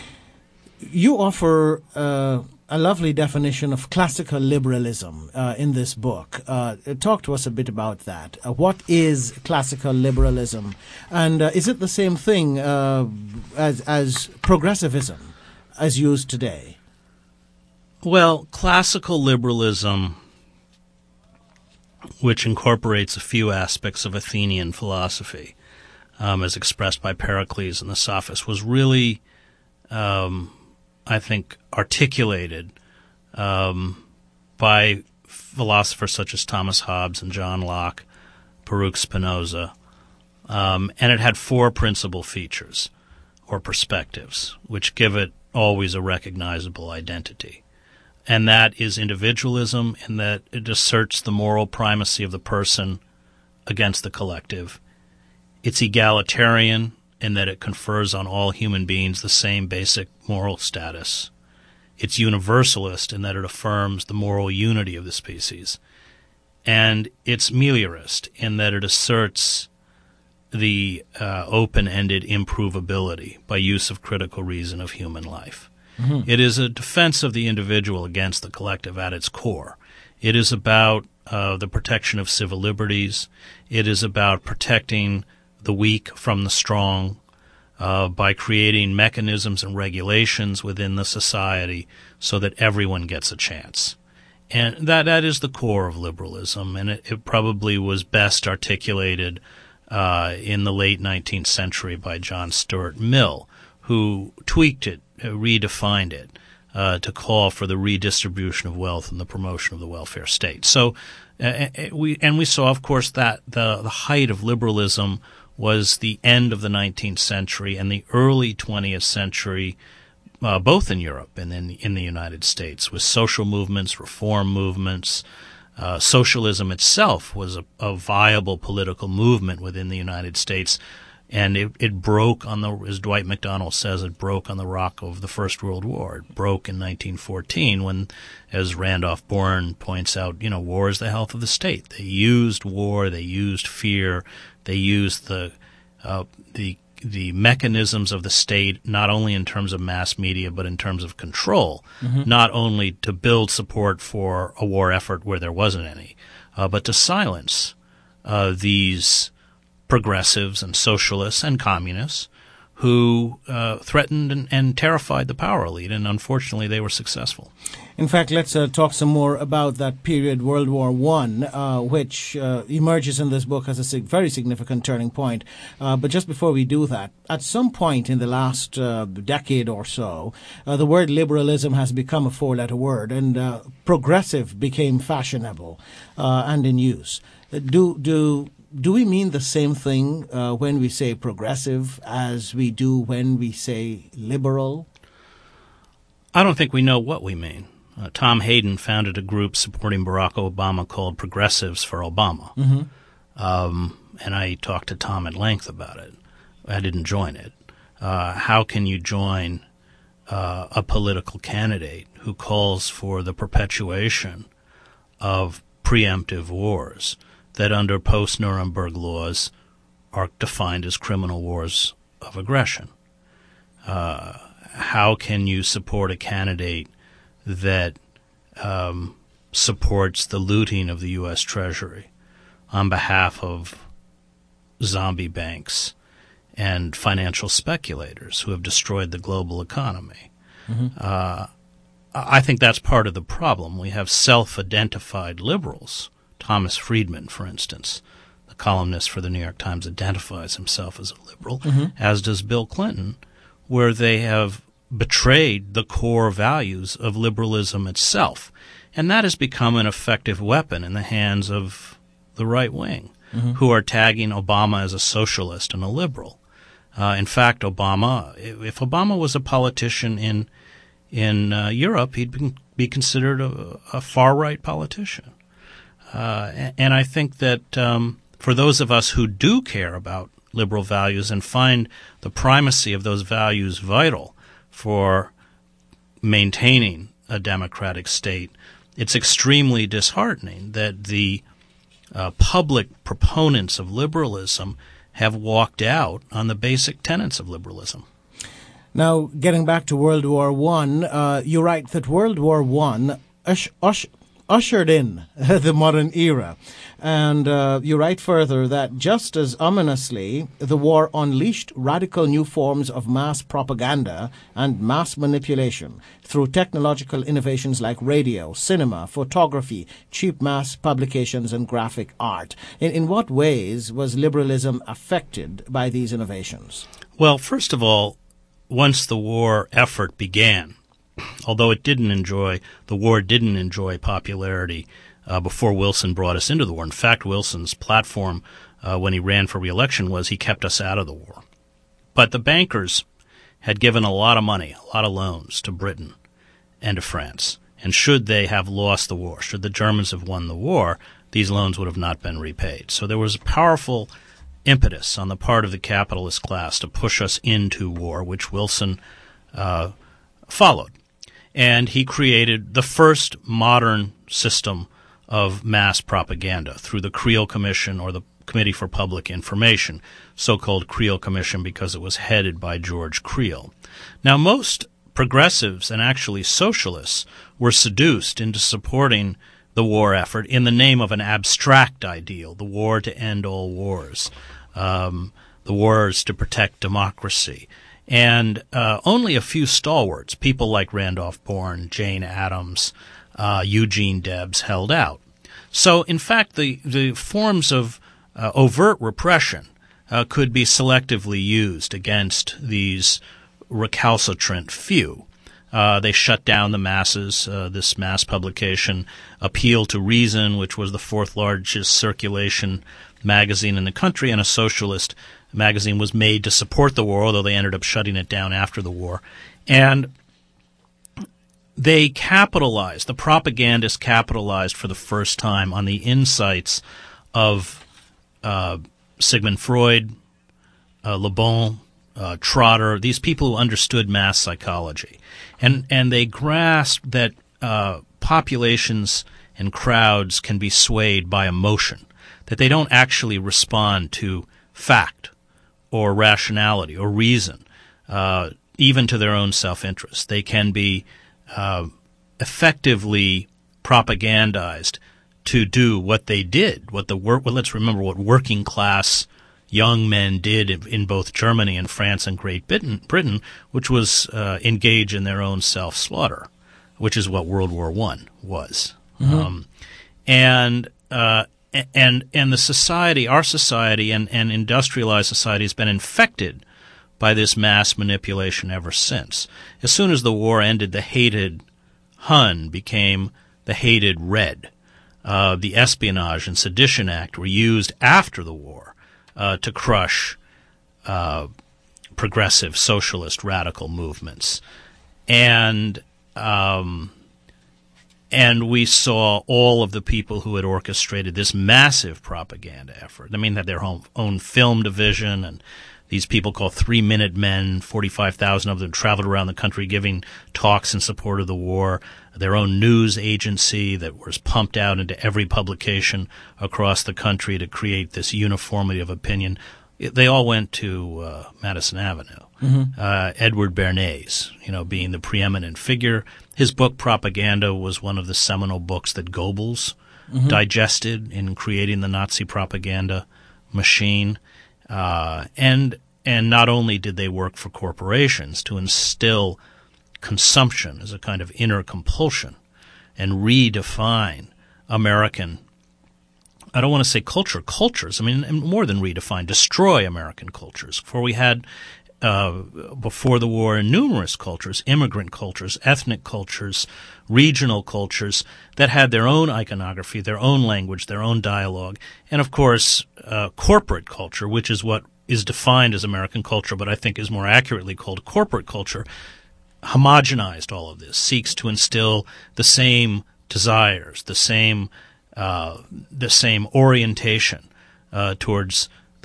You offer uh, a lovely definition of classical liberalism uh, in this book. Uh, talk to us a bit about that. Uh, what is classical liberalism? And uh, is it the same thing uh, as, as progressivism as used today? Well, classical liberalism, which incorporates a few aspects of Athenian philosophy, um, as expressed by Pericles and the Sophists, was really, um, I think, articulated um, by philosophers such as Thomas Hobbes and John Locke, Baruch Spinoza, um, and it had four principal features or perspectives, which give it always a recognizable identity. And that is individualism, in that it asserts the moral primacy of the person against the collective. It's egalitarian, in that it confers on all human beings the same basic moral status. It's universalist, in that it affirms the moral unity of the species. And it's meliorist, in that it asserts the uh, open-ended improvability by use of critical reason of human life. Mm-hmm. It is a defense of the individual against the collective at its core. It is about uh, the protection of civil liberties. It is about protecting the weak from the strong uh, by creating mechanisms and regulations within the society so that everyone gets a chance. And that that is the core of liberalism, and it, it probably was best articulated uh, in the late nineteenth century by John Stuart Mill, who tweaked it, redefined it, uh, to call for the redistribution of wealth and the promotion of the welfare state. So, uh, we and we saw, of course, that the the height of liberalism was the end of the nineteenth century and the early twentieth century, uh, both in Europe and in in the United States, with social movements, reform movements. Uh, socialism itself was a, a viable political movement within the United States. And it, it broke on the, as Dwight MacDonald says, it broke on the rock of the First World War. It broke in nineteen fourteen when, as Randolph Bourne points out, you know, war is the health of the state. They used war, they used fear, they used the uh, the the mechanisms of the state, not only in terms of mass media, but in terms of control, mm-hmm. not only to build support for a war effort where there wasn't any, uh, but to silence uh, these progressives and socialists and communists who uh, threatened and, and terrified the power elite, and unfortunately they were successful. In fact, let's uh, talk some more about that period, World War One, uh, which uh, emerges in this book as a sig- very significant turning point. Uh, but just before we do that, at some point in the last uh, decade or so, uh, the word liberalism has become a four-letter word, and uh, progressive became fashionable uh, and in use. Do do Do we mean the same thing uh, when we say progressive as we do when we say liberal? I don't think we know what we mean. Uh, Tom Hayden founded a group supporting Barack Obama called Progressives for Obama. Mm-hmm. Um, and I talked to Tom at length about it. I didn't join it. Uh, how can you join uh, a political candidate who calls for the perpetuation of preemptive wars that under post-Nuremberg laws are defined as criminal wars of aggression? Uh, how can you support a candidate that um, supports the looting of the U S Treasury on behalf of zombie banks and financial speculators who have destroyed the global economy? Mm-hmm. Uh, I think that's part of the problem. We have self-identified liberals. Thomas Friedman, for instance, the columnist for the New York Times, identifies himself as a liberal, mm-hmm. as does Bill Clinton, where they have betrayed the core values of liberalism itself. And that has become an effective weapon in the hands of the right wing, mm-hmm. who are tagging Obama as a socialist and a liberal. Uh, in fact, Obama, if Obama was a politician in in uh, Europe, he'd be, be considered a, a far-right politician. Uh, and I think that um, for those of us who do care about liberal values and find the primacy of those values vital for maintaining a democratic state, it's extremely disheartening that the uh, public proponents of liberalism have walked out on the basic tenets of liberalism. Now, getting back to World War One, uh, you write that World War One ush- ush- ushered in the modern era. And uh, you write further that just as ominously, the war unleashed radical new forms of mass propaganda and mass manipulation through technological innovations like radio, cinema, photography, cheap mass publications, and graphic art. In, in what ways was liberalism affected by these innovations? Well, first of all, once the war effort began, although it didn't enjoy, the war didn't enjoy popularity uh, before Wilson brought us into the war. In fact, Wilson's platform uh, when he ran for re-election was he kept us out of the war. But the bankers had given a lot of money, a lot of loans to Britain and to France. And should they have lost the war, should the Germans have won the war, these loans would have not been repaid. So there was a powerful impetus on the part of the capitalist class to push us into war, which Wilson uh, followed. And he created the first modern system of mass propaganda through the Creel Commission, or the Committee for Public Information, so-called Creel Commission because it was headed by George Creel. Now, most progressives and actually socialists were seduced into supporting the war effort in the name of an abstract ideal, the war to end all wars, um, the wars to protect democracy. And uh, only a few stalwarts, people like Randolph Bourne, Jane Addams, uh, Eugene Debs, held out. So, in fact, the, the forms of uh, overt repression uh, could be selectively used against these recalcitrant few. Uh, they shut down the masses, uh, this mass publication, Appeal to Reason, which was the fourth largest circulation magazine in the country, and a socialist magazine was made to support the war, although they ended up shutting it down after the war. And they capitalized, the propagandists capitalized for the first time on the insights of uh, Sigmund Freud, uh, Le Bon, uh, Trotter, these people who understood mass psychology. And, and they grasped that uh, populations and crowds can be swayed by emotion, that they don't actually respond to fact or rationality or reason, uh, even to their own self-interest. They can be uh, effectively propagandized to do what they did. What the work? Well, let's remember what working class young men did in, in both Germany and France and Great Britain, Britain which was uh, engage in their own self-slaughter, which is what World War One was. Mm-hmm. Um, and uh, and and the society, our society, and, and industrialized society has been infected by this mass manipulation ever since. As soon as the war ended, the hated Hun became the hated Red. Uh, the Espionage and Sedition Act were used after the war uh, to crush uh, progressive socialist radical movements. And um, and we saw all of the people who had orchestrated this massive propaganda effort. I mean, they had their own, own film division, and these people called Three-Minute Men, forty-five thousand of them traveled around the country giving talks in support of the war, their own news agency that was pumped out into every publication across the country to create this uniformity of opinion. They all went to uh, Madison Avenue. Mm-hmm. Uh, Edward Bernays, you know, being the preeminent figure. His book Propaganda was one of the seminal books that Goebbels mm-hmm. digested in creating the Nazi propaganda machine. Uh, and and not only did they work for corporations to instill consumption as a kind of inner compulsion and redefine American, I don't want to say culture, cultures, I mean, more than redefine, destroy American cultures. For we had, uh, before the war, numerous cultures, immigrant cultures, ethnic cultures, regional cultures that had their own iconography, their own language, their own dialogue, and of course, uh, corporate culture, which is what is defined as American culture, but I think is more accurately called corporate culture, homogenized all of this, seeks to instill the same desires, the same uh, the same orientation uh, towards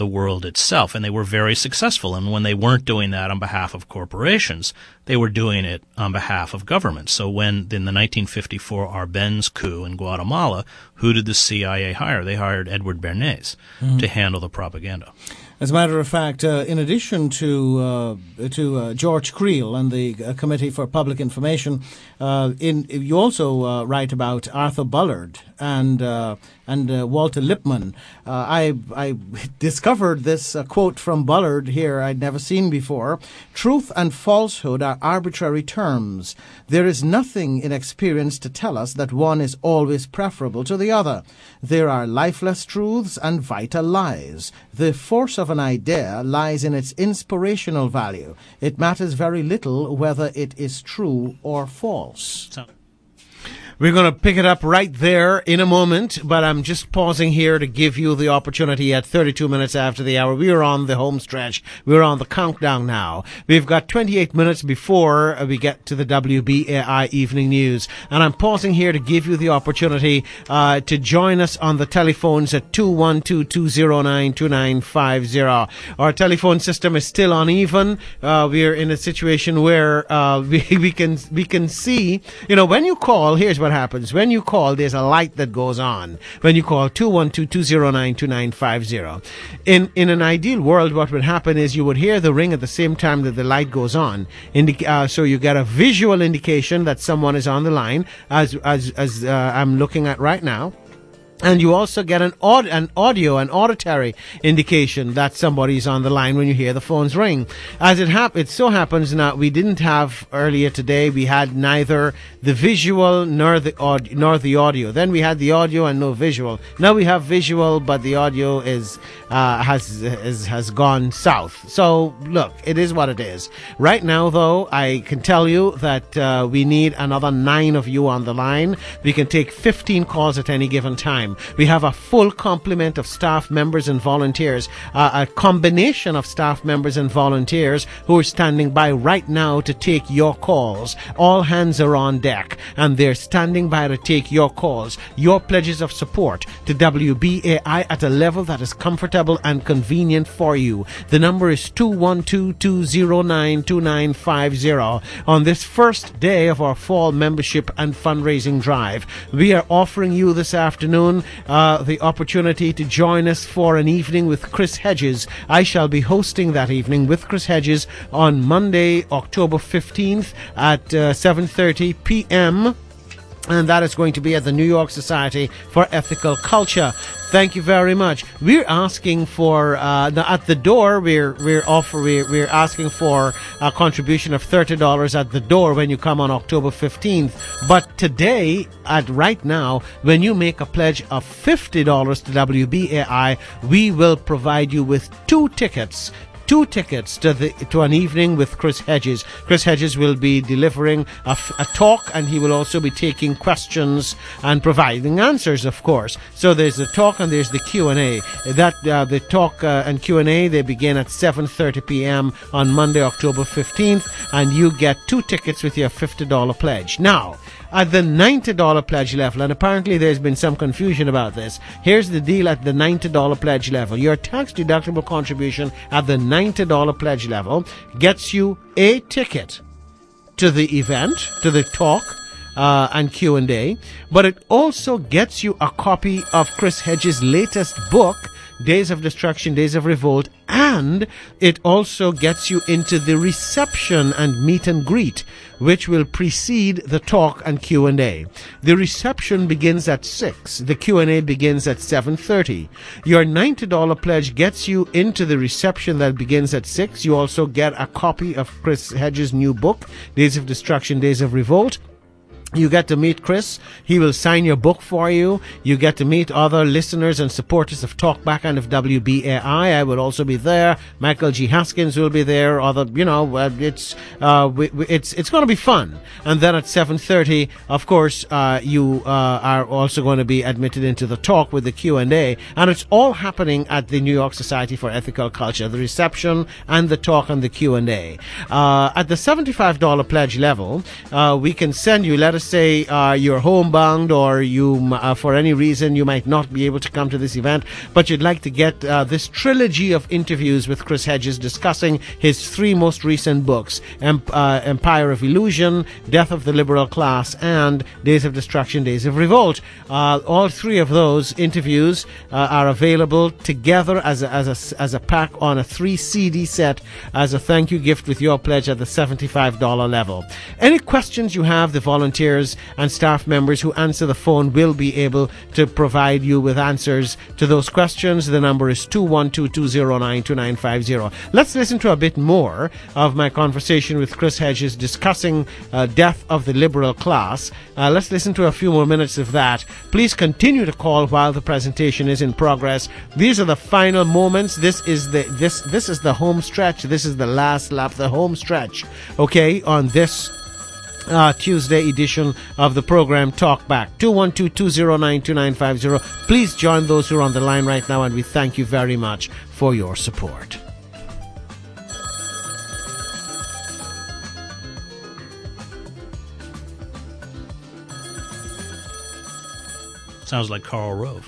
the world itself, and they were very successful. And when they weren't doing that on behalf of corporations, they were doing it on behalf of governments. So when, in the nineteen fifty-four Arbenz coup in Guatemala, who did the C I A hire? They hired Edward Bernays mm-hmm. to handle the propaganda. As a matter of fact, uh, in addition to uh, to uh, George Creel and the uh, Committee for Public Information, uh, in you also uh, write about Arthur Bullard and uh, and uh, Walter Lippmann. Uh, I I discovered this uh, quote from Bullard here I'd never seen before. Truth and falsehood are arbitrary terms. There is nothing in experience to tell us that one is always preferable to the other. There are lifeless truths and vital lies. The force of an idea lies in its inspirational value. It matters very little whether it is true or false. So- We're going to pick it up right there in a moment, but I'm just pausing here to give you the opportunity at thirty-two minutes after the hour. We are on the home stretch. We're on the countdown now. We've got twenty-eight minutes before we get to the W B A I Evening News. And I'm pausing here to give you the opportunity uh, to join us on the telephones at two one two, two zero nine, two nine five zero. Our telephone system is still uneven. Uh, we're in a situation where uh, we, we can we can see, you know, when you call, here's what happens. When you call, there's a light that goes on. When you call two one two, two zero nine, two nine five zero. In in an ideal world, what would happen is you would hear the ring at the same time that the light goes on. Indi- uh, so you get a visual indication that someone is on the line, as as as uh, I'm looking at right now. And you also get an, aud- an audio, an auditory indication that somebody's on the line when you hear the phones ring. As it hap- it so happens now, we didn't have earlier today, we had neither the visual nor the aud- nor the audio. Then we had the audio and no visual. Now we have visual, but the audio is uh, has is, has gone south. So look, it is what it is. Right now, though, I can tell you that uh, we need another nine of you on the line. We can take fifteen calls at any given time. We have a full complement of staff members and volunteers, uh, a combination of staff members and volunteers who are standing by right now to take your calls. All hands are on deck, and they're standing by to take your calls, your pledges of support to W B A I at a level that is comfortable and convenient for you. The number is two one two, two zero nine, two nine five zero. On this first day of our fall membership and fundraising drive, we are offering you this afternoon Uh, the opportunity to join us for an evening with Chris Hedges. I shall be hosting that evening with Chris Hedges on Monday, October fifteenth at uh, seven thirty p.m. And that is going to be at the New York Society for Ethical Culture. Thank you very much. We're asking for uh, at the door. We're we're offer we're, we're asking for a contribution of thirty dollars at the door when you come on October fifteenth. But today, at right now, when you make a pledge of fifty dollars to W B A I, we will provide you with two tickets. Two tickets to the to an evening with Chris Hedges. Chris Hedges will be delivering a, a talk, and he will also be taking questions and providing answers, of course. So there's the talk and there's the Q and A. That uh, the talk uh, and Q and A, they begin at seven thirty p.m. on Monday, October fifteenth, and you get two tickets with your fifty dollars pledge. Now, at the ninety dollars pledge level, and apparently there's been some confusion about this. Here's the deal at the ninety dollars pledge level. Your tax-deductible contribution at the ninety dollars pledge level gets you a ticket to the event, to the talk, uh, and Q and A, but it also gets you a copy of Chris Hedges' latest book, Days of Destruction, Days of Revolt, and it also gets you into the reception and meet and greet, which will precede the talk and Q and A. The reception begins at six. The Q and A begins at seven thirty. Your ninety dollars pledge gets you into the reception that begins at six. You also get a copy of Chris Hedges' new book, Days of Destruction, Days of Revolt. You get to meet Chris. He will sign your book for you. You get to meet other listeners and supporters of Talkback and of W B A I. I will also be there. Michael G. Haskins will be there. Other, you know, uh, it's uh, we, we, it's it's going to be fun. And then at seven thirty, of course, uh, you uh, are also going to be admitted into the talk with the Q and A. And it's all happening at the New York Society for Ethical Culture. The reception and the talk and the Q and A. Uh, at the seventy-five dollars pledge level, uh, we can send you. Let us us say uh, you're homebound or you, uh, for any reason, you might not be able to come to this event, but you'd like to get uh, this trilogy of interviews with Chris Hedges discussing his three most recent books, Em- uh, Empire of Illusion, Death of the Liberal Class, and Days of Destruction, Days of Revolt. Uh, all three of those interviews uh, are available together as a, as a, as a pack on a three C D set as a thank you gift with your pledge at the seventy-five dollars level. Any questions you have, the volunteers and staff members who answer the phone will be able to provide you with answers to those questions. The number is two one two, two zero nine, two nine five zero. Let's listen to a bit more of my conversation with Chris Hedges discussing uh, Death of the Liberal Class. Uh, let's listen to a few more minutes of that. Please continue to call while the presentation is in progress. These are the final moments. This is the this this is the home stretch. This is the last lap, the home stretch. Okay, on this Uh, Tuesday edition of the program Talk Back. two one two, two zero nine, two nine five zero. Please join those who are on the line right now, and we thank you very much for your support. Sounds like Karl Rove.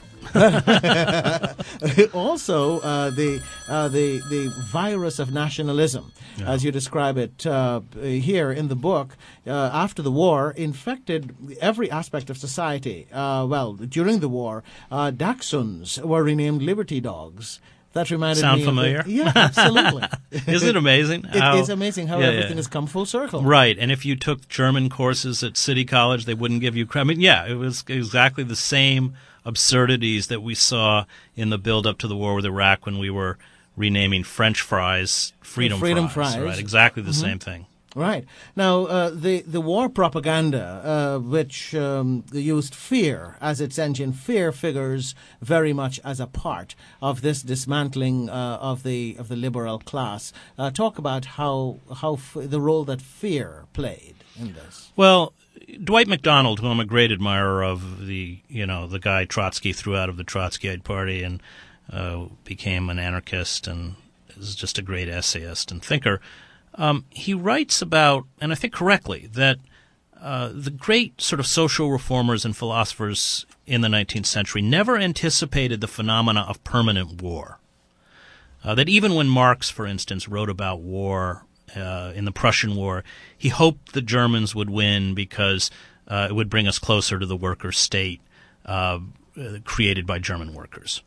Also, uh, the uh, the the virus of nationalism, Yeah. as you describe it uh, here in the book, uh, after the war, infected every aspect of society. Uh, well, during the war, uh, Dachshunds were renamed Liberty Dogs. That reminded Sound me familiar? Of the, yeah, absolutely. Isn't it amazing? It how- is amazing how Yeah, everything yeah. has come full circle. Right, and if you took German courses at City College, they wouldn't give you credit. I mean, yeah, it was exactly the same absurdities that we saw in the build-up to the war with Iraq when we were renaming French fries Freedom, Freedom fries, fries. Right, exactly the same thing. Right. Now, uh, the, the war propaganda, uh, which um, used fear as its engine, fear figures very much as a part of this dismantling uh, of the of the liberal class. Uh, talk about how how f- the role that fear played in this. Well, Dwight MacDonald, who I'm a great admirer of, the you know the guy Trotsky threw out of the Trotskyite Party and uh, became an anarchist and is just a great essayist and thinker. Um, he writes about, and I think correctly, that uh, the great sort of social reformers and philosophers in the nineteenth century never anticipated the phenomena of permanent war. Uh, that even when Marx, for instance, wrote about war uh, in the Prussian War, he hoped the Germans would win because uh, it would bring us closer to the worker state uh, created by German workers.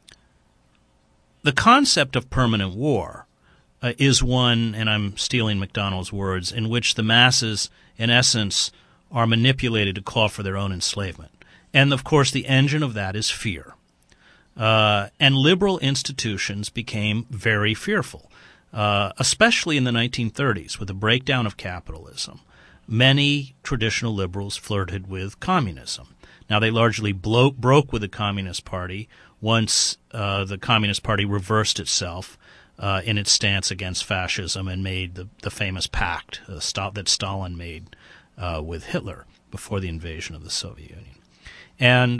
The concept of permanent war Uh, is one, and I'm stealing MacDonald's words, in which the masses, in essence, are manipulated to call for their own enslavement. And, of course, the engine of that is fear. Uh, and liberal institutions became very fearful, uh, especially in the nineteen thirties with the breakdown of capitalism. Many traditional liberals flirted with communism. Now, they largely blo- broke with the Communist Party once uh, the Communist Party reversed itself Uh, in its stance against fascism and made the, the famous pact uh, st- that Stalin made uh, with Hitler before the invasion of the Soviet Union. And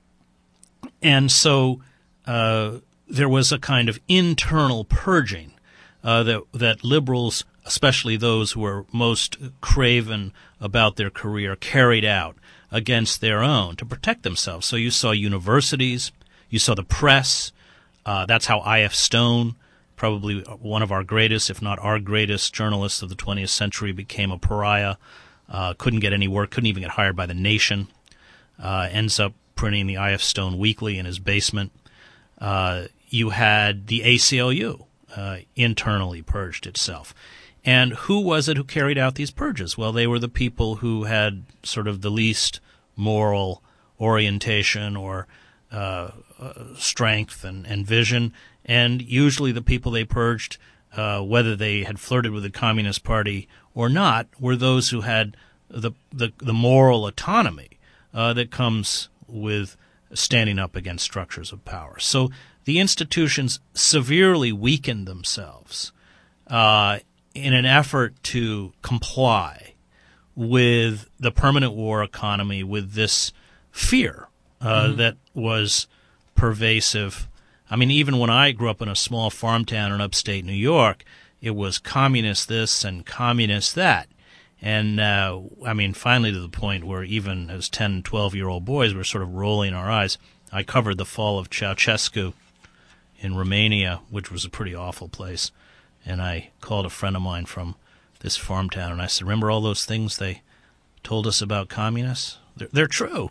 and so uh, there was a kind of internal purging uh, that that liberals, especially those who were most craven about their career, carried out against their own to protect themselves. So you saw universities, you saw the press. Uh, that's how I F Stone, probably one of our greatest, if not our greatest journalists of the twentieth century, became a pariah, uh, couldn't get any work, couldn't even get hired by the Nation, uh, ends up printing the I F Stone Weekly in his basement. Uh, you had the A C L U uh, internally purged itself. And who was it who carried out these purges? Well, they were the people who had sort of the least moral orientation or uh, uh, strength and, and vision. And usually the people they purged, uh, whether they had flirted with the Communist Party or not, were those who had the the, the moral autonomy uh, that comes with standing up against structures of power. So the institutions severely weakened themselves uh, in an effort to comply with the permanent war economy, with this fear uh, mm-hmm. that was pervasive. I mean, even when I grew up in a small farm town in upstate New York, it was communist this and communist that. And, uh, I mean, finally to the point where even as ten, twelve-year-old boys, we're sort of rolling our eyes. I covered the fall of Ceausescu in Romania, which was a pretty awful place. And I called a friend of mine from this farm town, and I said, remember all those things they told us about communists? They're, they're true.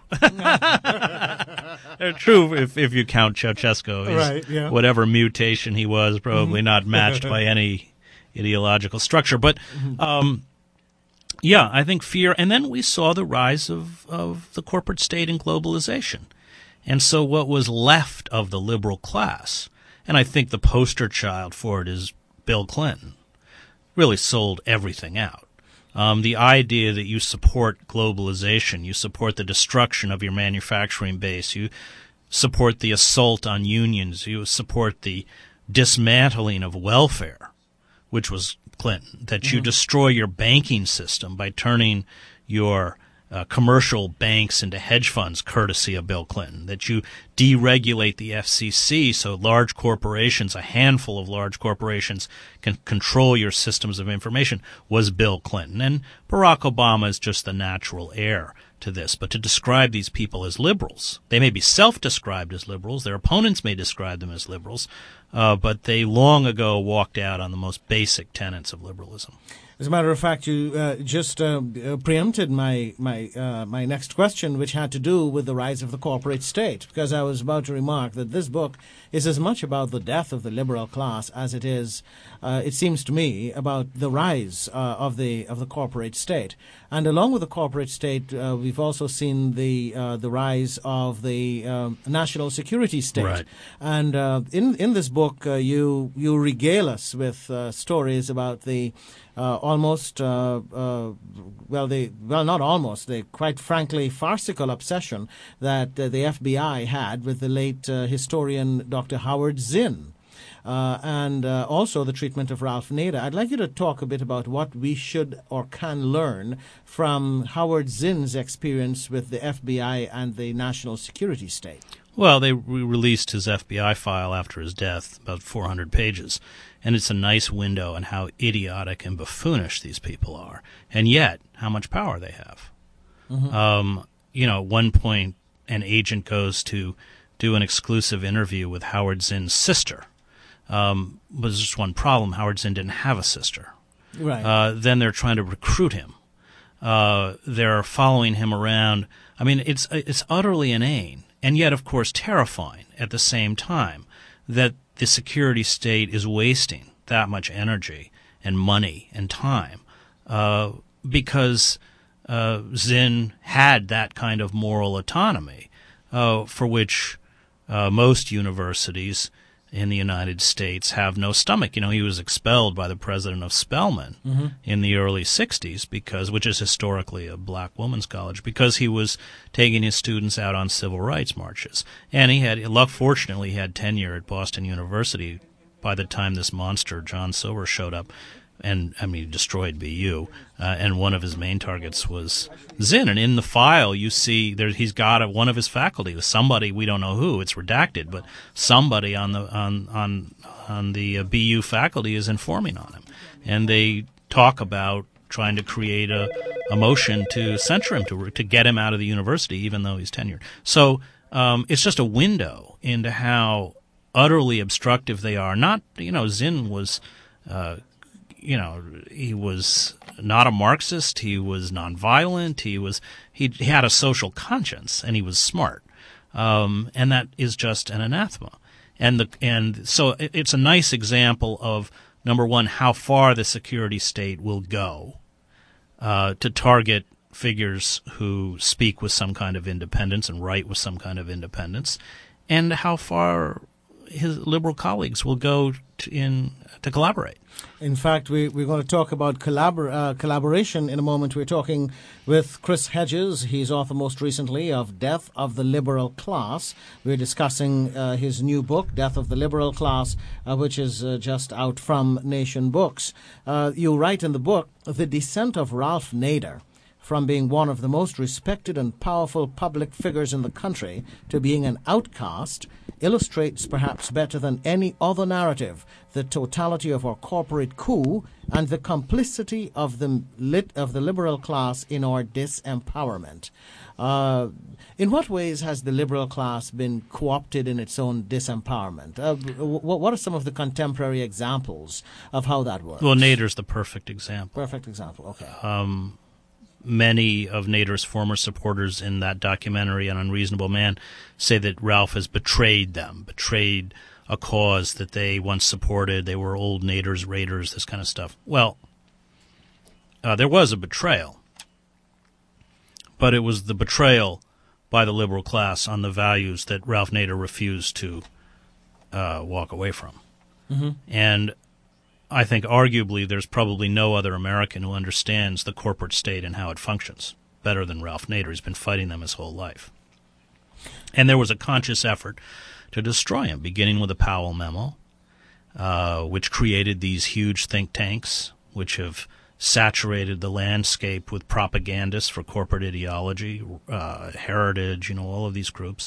They're true if, if you count Ceausescu. He's, right, yeah. Whatever mutation he was, probably mm-hmm. not matched by any ideological structure. But, um, yeah, I think fear. And then we saw the rise of, of the corporate state and globalization. And so what was left of the liberal class, and I think the poster child for it is Bill Clinton, really sold everything out. Um, the idea that you support globalization, you support the destruction of your manufacturing base, you support the assault on unions, you support the dismantling of welfare, which was Clinton, that you mm-hmm. destroy your banking system by turning your uh, commercial banks into hedge funds, courtesy of Bill Clinton, that you deregulate the F C C so large corporations, a handful of large corporations, can control your systems of information, was Bill Clinton. And Barack Obama is just the natural heir to this. But to describe these people as liberals, they may be self-described as liberals, their opponents may describe them as liberals, uh, but they long ago walked out on the most basic tenets of liberalism. As a matter of fact, you uh, just uh, preempted my my uh, my next question, which had to do with the rise of the corporate state, because I was about to remark that this book is as much about the death of the liberal class as it is, uh, it seems to me, about the rise uh, of the of the corporate state. And along with the corporate state, uh, we've also seen the uh, the rise of the uh, national security state. Right. And uh, in in this book, uh, you you regale us with uh, stories about the Uh, almost, uh, uh, well, the well, not almost, the quite frankly farcical obsession that uh, the F B I had with the late uh, historian Doctor Howard Zinn, uh, and uh, also the treatment of Ralph Nader. I'd like you to talk a bit about what we should or can learn from Howard Zinn's experience with the F B I and the national security state. Well, they re- released his F B I file after his death, about four hundred pages, and it's a nice window on how idiotic and buffoonish these people are, and yet how much power they have. Mm-hmm. Um, you know, at one point, an agent goes to do an exclusive interview with Howard Zinn's sister. Um, but there's just one problem. Howard Zinn didn't have a sister. Right. Uh, then they're trying to recruit him. Uh, they're following him around. I mean, it's it's utterly inane. And yet, of course, terrifying at the same time that the security state is wasting that much energy and money and time uh, because uh, Zinn had that kind of moral autonomy uh, for which uh, most universities in the United States have no stomach. You know, he was expelled by the president of Spelman mm-hmm. in the early sixties, because, which is historically a black women's college, because he was taking his students out on civil rights marches. And he had, luck, fortunately, he had tenure at Boston University by the time this monster, John Silver, showed up. And, I mean, he destroyed B U, uh, and one of his main targets was Zinn. And in the file, you see there he's got a, one of his faculty, somebody, we don't know who, it's redacted, but somebody on the on on on the uh, B U faculty is informing on him, and they talk about trying to create a, a motion to censure him, to to get him out of the university, even though he's tenured. So um, it's just a window into how utterly obstructive they are. Not, you know, Zinn was. Uh, You know, he was not a Marxist. He was nonviolent. He was he, he had a social conscience, and he was smart, um, and that is just an anathema. And the and so it's a nice example of, number one, how far the security state will go uh, to target figures who speak with some kind of independence and write with some kind of independence, and how far his liberal colleagues will go to, in to collaborate. In fact, we, we're going to talk about collabor- uh, collaboration in a moment. We're talking with Chris Hedges. He's author most recently of Death of the Liberal Class. We're discussing uh, his new book, Death of the Liberal Class, uh, which is uh, just out from Nation Books. Uh, you write in the book, the descent of Ralph Nader from being one of the most respected and powerful public figures in the country to being an outcast illustrates perhaps better than any other narrative the totality of our corporate coup and the complicity of the lit of the liberal class in our disempowerment. Uh, in what ways has the liberal class been co-opted in its own disempowerment? Uh, w- what are some of the contemporary examples of how that works? Well, Nader's the perfect example. Perfect example, okay. Um, many of Nader's former supporters in that documentary, An Unreasonable Man, say that Ralph has betrayed them, betrayed a cause that they once supported. They were old Nader's raiders, this kind of stuff. Well, uh, there was a betrayal, but it was the betrayal by the liberal class on the values that Ralph Nader refused to uh, walk away from. Mm-hmm. And I think arguably there's probably no other American who understands the corporate state and how it functions better than Ralph Nader. He's been fighting them his whole life. And there was a conscious effort to destroy him, beginning with the Powell Memo, uh, which created these huge think tanks, which have saturated the landscape with propagandists for corporate ideology, uh, Heritage, you know, all of these groups.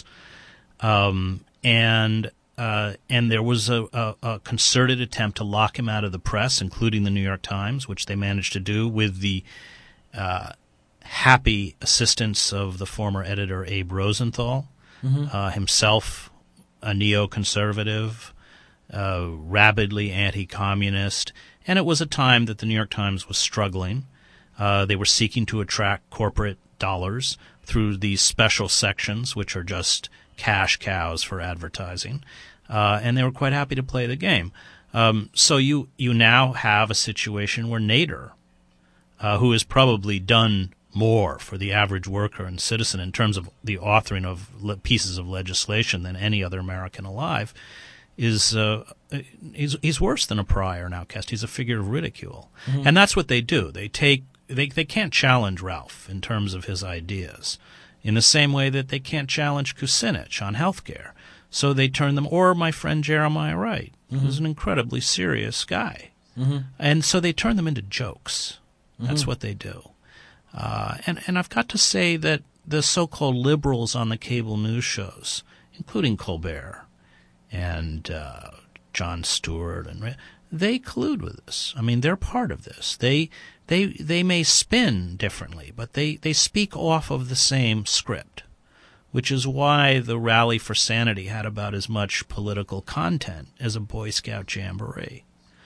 Um, and uh, and there was a, a, a concerted attempt to lock him out of the press, including the New York Times, which they managed to do with the uh, happy assistance of the former editor Abe Rosenthal, Mm-hmm. uh, himself a neoconservative, uh, rabidly anti-communist, and it was a time that the New York Times was struggling. Uh, they were seeking to attract corporate dollars through these special sections, which are just cash cows for advertising, uh, and they were quite happy to play the game. Um, so you you now have a situation where Nader, uh, who has probably done more for the average worker and citizen in terms of the authoring of le- pieces of legislation than any other American alive, is uh, he's, he's worse than a pariah, an outcast. He's a figure of ridicule. Mm-hmm. And that's what they do. They take they they can't challenge Ralph in terms of his ideas in the same way that they can't challenge Kucinich on health care. So they turn them, or my friend Jeremiah Wright, mm-hmm. who's an incredibly serious guy. Mm-hmm. And so they turn them into jokes. That's mm-hmm. what they do. Uh, and, and I've got to say that the so-called liberals on the cable news shows, including Colbert and uh, Jon Stewart, and they collude with this. I mean, they're part of this. They they they may spin differently, but they, they speak off of the same script, which is why the Rally for Sanity had about as much political content as a Boy Scout jamboree.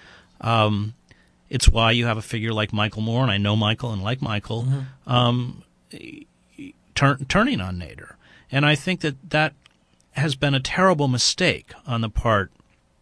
Um, it's why you have a figure like Michael Moore, and I know Michael and like Michael, mm-hmm. um, turn, turning on Nader. And I think that that has been a terrible mistake on the part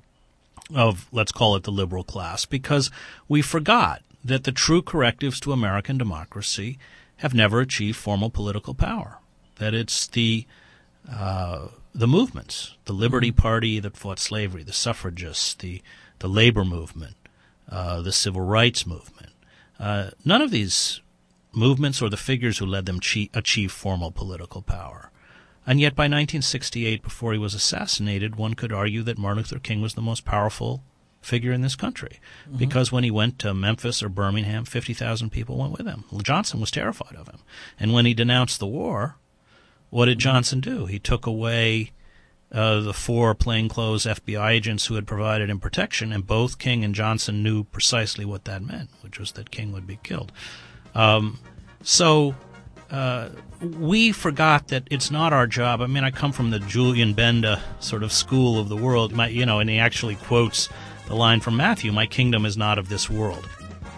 of, let's call it the liberal class, because we forgot that the true correctives to American democracy have never achieved formal political power, that it's the uh, the movements, the Liberty mm-hmm. Party that fought slavery, the suffragists, the, the labor movement, uh, the civil rights movement. Uh, none of these movements or the figures who led them che- achieve formal political power. And yet by nineteen sixty-eight, before he was assassinated, one could argue that Martin Luther King was the most powerful figure in this country, mm-hmm. because when he went to Memphis or Birmingham, fifty thousand people went with him. Johnson was terrified of him. And when he denounced the war, what did Johnson do? He took away uh, the four plainclothes F B I agents who had provided him protection, and both King and Johnson knew precisely what that meant, which was that King would be killed. Um, so uh, we forgot that it's not our job. I mean, I come from the Julian Benda sort of school of the world, my, you know, and he actually quotes the line from Matthew, "My kingdom is not of this world."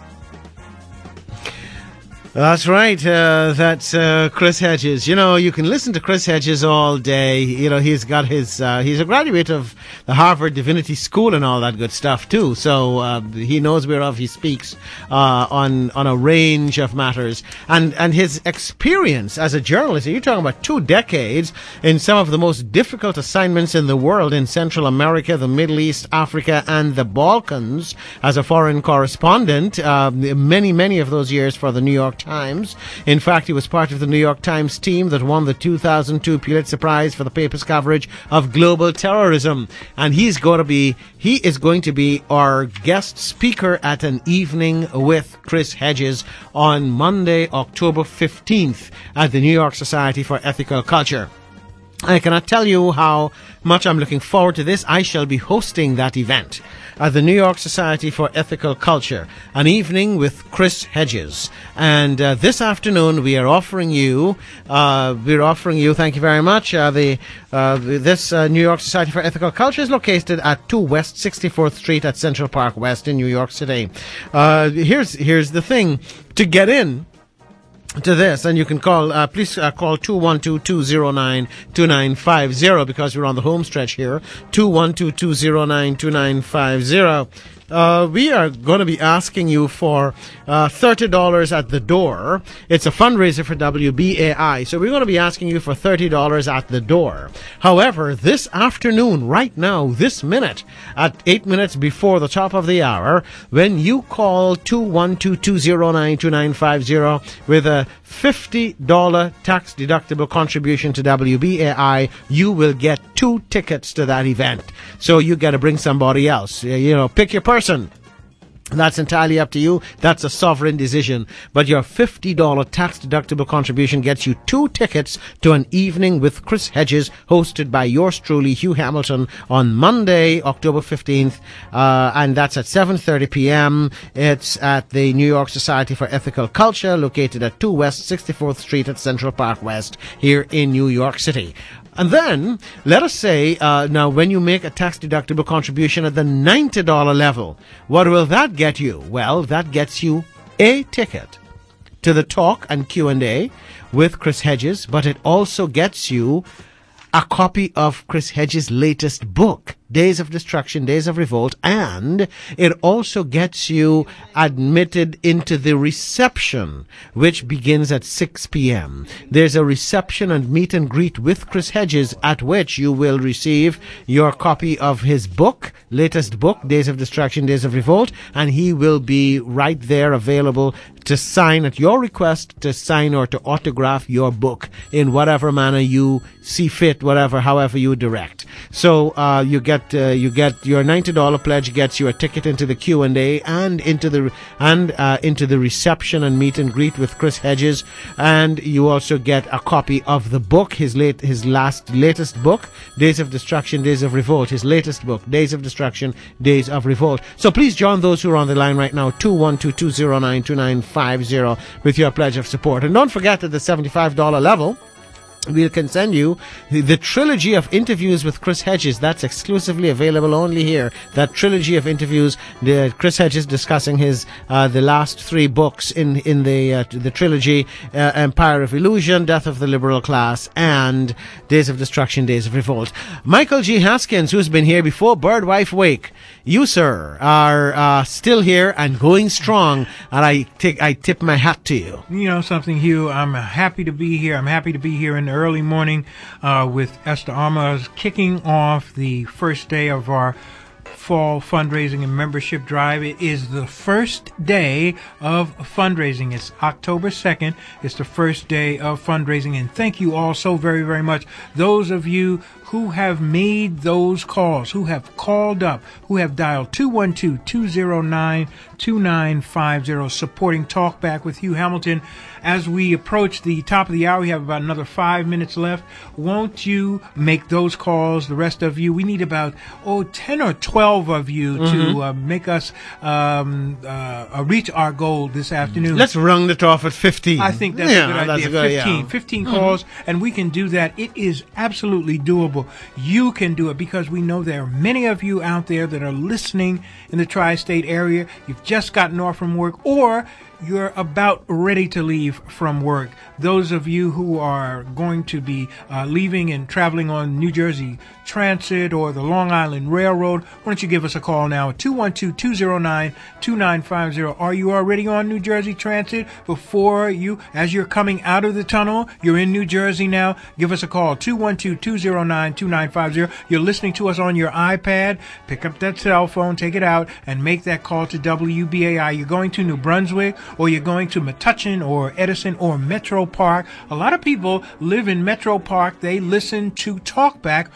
That's right. Uh, that's uh, Chris Hedges. You know, you can listen to Chris Hedges all day. You know, he's got his, uh, he's a graduate of the Harvard Divinity School and all that good stuff, too. So uh, he knows whereof he speaks uh, on on a range of matters. And, and his experience as a journalist, you're talking about two decades in some of the most difficult assignments in the world in Central America, the Middle East, Africa, and the Balkans as a foreign correspondent. Uh, many, many of those years for the New York Times. In fact, he was part of the New York Times team that won the two thousand two Pulitzer Prize for the paper's coverage of global terrorism. And he's going to be, he is going to be our guest speaker at an evening with Chris Hedges on Monday, October fifteenth at the New York Society for Ethical Culture. I cannot tell you how much I'm looking forward to this. I shall be hosting that event at the New York Society for Ethical Culture, an evening with Chris Hedges. And uh, this afternoon we are offering you, uh, we're offering you, thank you very much, uh, the uh, this uh, New York Society for Ethical Culture is located at two West sixty-fourth Street at Central Park West in New York City. Uh, here's here's the thing. To get in to this, and you can call, uh, please uh, call two one two, two zero nine, two nine five zero because we're on the home stretch here, two one two, two zero nine, two nine five zero. Uh, we are going to be asking you for uh, thirty dollars at the door. It's a fundraiser for W B A I, so we're going to be asking you for thirty dollars at the door. However, this afternoon, right now, this minute, at eight minutes before the top of the hour, when you call two one two, two zero nine, two nine five zero with a fifty dollars tax-deductible contribution to W B A I, you will get two tickets to that event. So you got to bring somebody else. You know, pick your person. That's entirely up to you. That's a sovereign decision. But your fifty dollars tax-deductible contribution gets you two tickets to an evening with Chris Hedges, hosted by yours truly, Hugh Hamilton, on Monday, October fifteenth, uh, and that's at seven thirty p.m. It's at the New York Society for Ethical Culture, located at two West sixty-fourth Street at Central Park West, here in New York City. And then, let us say, uh, now when you make a tax-deductible contribution at the ninety dollars level, what will that get you? Well, that gets you a ticket to the talk and Q and A with Chris Hedges, but it also gets you a copy of Chris Hedges' latest book, Days of Destruction, Days of Revolt, and it also gets you admitted into the reception, which begins at six p.m. There's a reception and meet and greet with Chris Hedges, at which you will receive your copy of his book, latest book, Days of Destruction, Days of Revolt, and he will be right there available to sign at your request, to sign or to autograph your book in whatever manner you see fit, whatever, however you direct. So uh, you get uh, you get your ninety dollars pledge gets you a ticket into the Q and A and into the and uh, into the reception and meet and greet with Chris Hedges, and you also get a copy of the book, his late his last latest book, Days of Destruction, Days of Revolt, his latest book, Days of Destruction, Days of Revolt. So please join those who are on the line right now, two one two, two zero nine, two nine five zero, with your pledge of support. And don't forget, at the seventy-five dollars level, we can send you the trilogy of interviews with Chris Hedges. That's exclusively available only here. That trilogy of interviews, the Chris Hedges discussing his uh, the last three books in in the uh, the trilogy: uh, Empire of Illusion, Death of the Liberal Class, and Days of Destruction, Days of Revolt. Michael G. Haskins, who's been here before, Birdwife Wake. You, sir, are uh, still here and going strong, and I take I tip my hat to you. You know something, Hugh? I'm happy to be here. I'm happy to be here in the early morning uh, with Esther Armours, kicking off the first day of our fall fundraising and membership drive. It is the first day of fundraising. It's October second. It's the first day of fundraising, and thank you all so very, very much. Those of you who have made those calls, who have called up, who have dialed two one two, two zero nine, two nine five zero, supporting Talkback with Hugh Hamilton. As we approach the top of the hour, we have about another five minutes left. Won't you make those calls, the rest of you? We need about, oh, ten or twelve of you mm-hmm. to uh, make us um, uh, reach our goal this afternoon. Let's round it off at fifteen. I think that's yeah, a good idea. That's a good, fifteen. Yeah. fifteen mm-hmm. calls, and we can do that. It is absolutely doable. You can do it because we know there are many of you out there that are listening in the tri-state area. You've just gotten off from work, or you're about ready to leave from work. Those of you who are going to be uh, leaving and traveling on New Jersey Transit or the Long Island Railroad, why don't you give us a call now at two one two, two zero nine, two nine five zero. Are you already on New Jersey Transit? Before you, as you're coming out of the tunnel, you're in New Jersey now, give us a call, two one two, two zero nine, two nine five zero. You're listening to us on your iPad, pick up that cell phone, take it out, and make that call to W B A I. You're going to New Brunswick, or you're going to Metuchen or Edison or Metro Park. A lot of people live in Metro Park. They listen to Talkback on W B A I.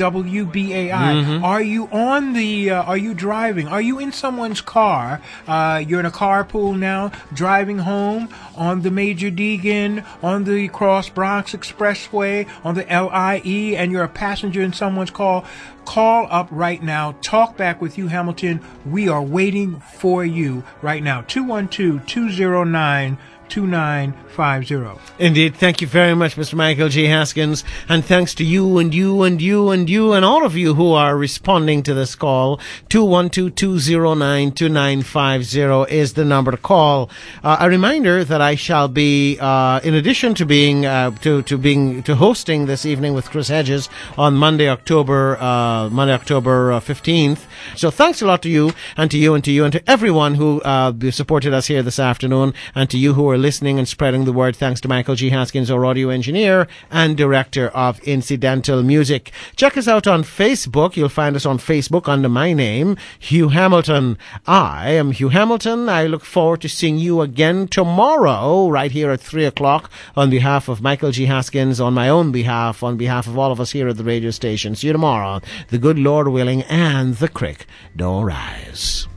W B A I. Mm-hmm. Are you on the, uh, are you driving? Are you in someone's car? Uh, you're in a carpool now, driving home on the Major Deegan, on the Cross Bronx Expressway, on the L I E, and you're a passenger in someone's car. Call up right now. Talk back with Hugh Hamilton. We are waiting for you right now. two one two, two zero nine, two nine five zero. Indeed. Thank you very much, Mister Michael G. Haskins. And thanks to you and you and you and you and all of you who are responding to this call. two one two, two zero nine, two nine five zero is the number to call. Uh, a reminder that I shall be, uh, in addition to being, uh, to, to being, to hosting this evening with Chris Hedges on Monday, October, uh, Monday, October fifteenth. So thanks a lot to you and to you and to you and to everyone who, uh, supported us here this afternoon, and to you who are listening and spreading the word. Thanks to Michael G. Haskins, our audio engineer and director of Incidental Music. Check us out on Facebook. You'll find us on Facebook under my name, Hugh Hamilton. I am Hugh Hamilton. I look forward to seeing you again tomorrow, right here at three o'clock, on behalf of Michael G. Haskins, on my own behalf, on behalf of all of us here at the radio station. See you tomorrow, the good Lord willing, and the creek don't rise.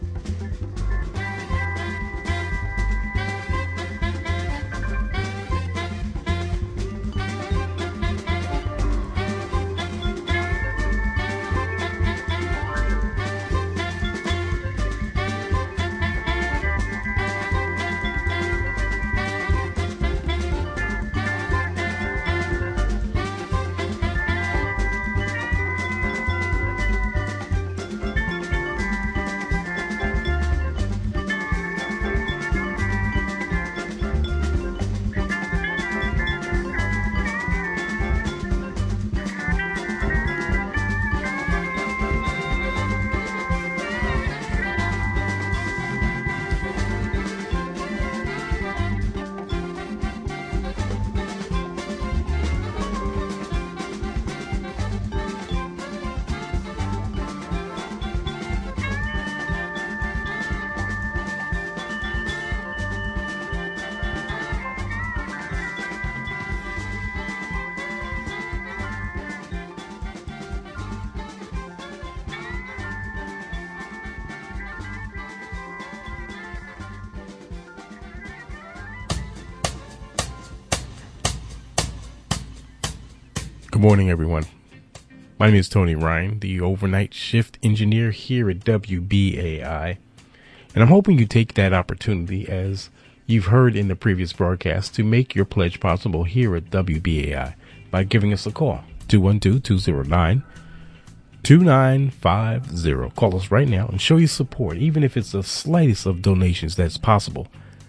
Good morning, everyone. My name is Tony Ryan, the overnight shift engineer here at W B A I. And I'm hoping you take that opportunity, as you've heard in the previous broadcast, to make your pledge possible here at W B A I by giving us a call. two one two, two zero nine, two nine five zero. Call us right now and show your support, even if it's the slightest of donations that's possible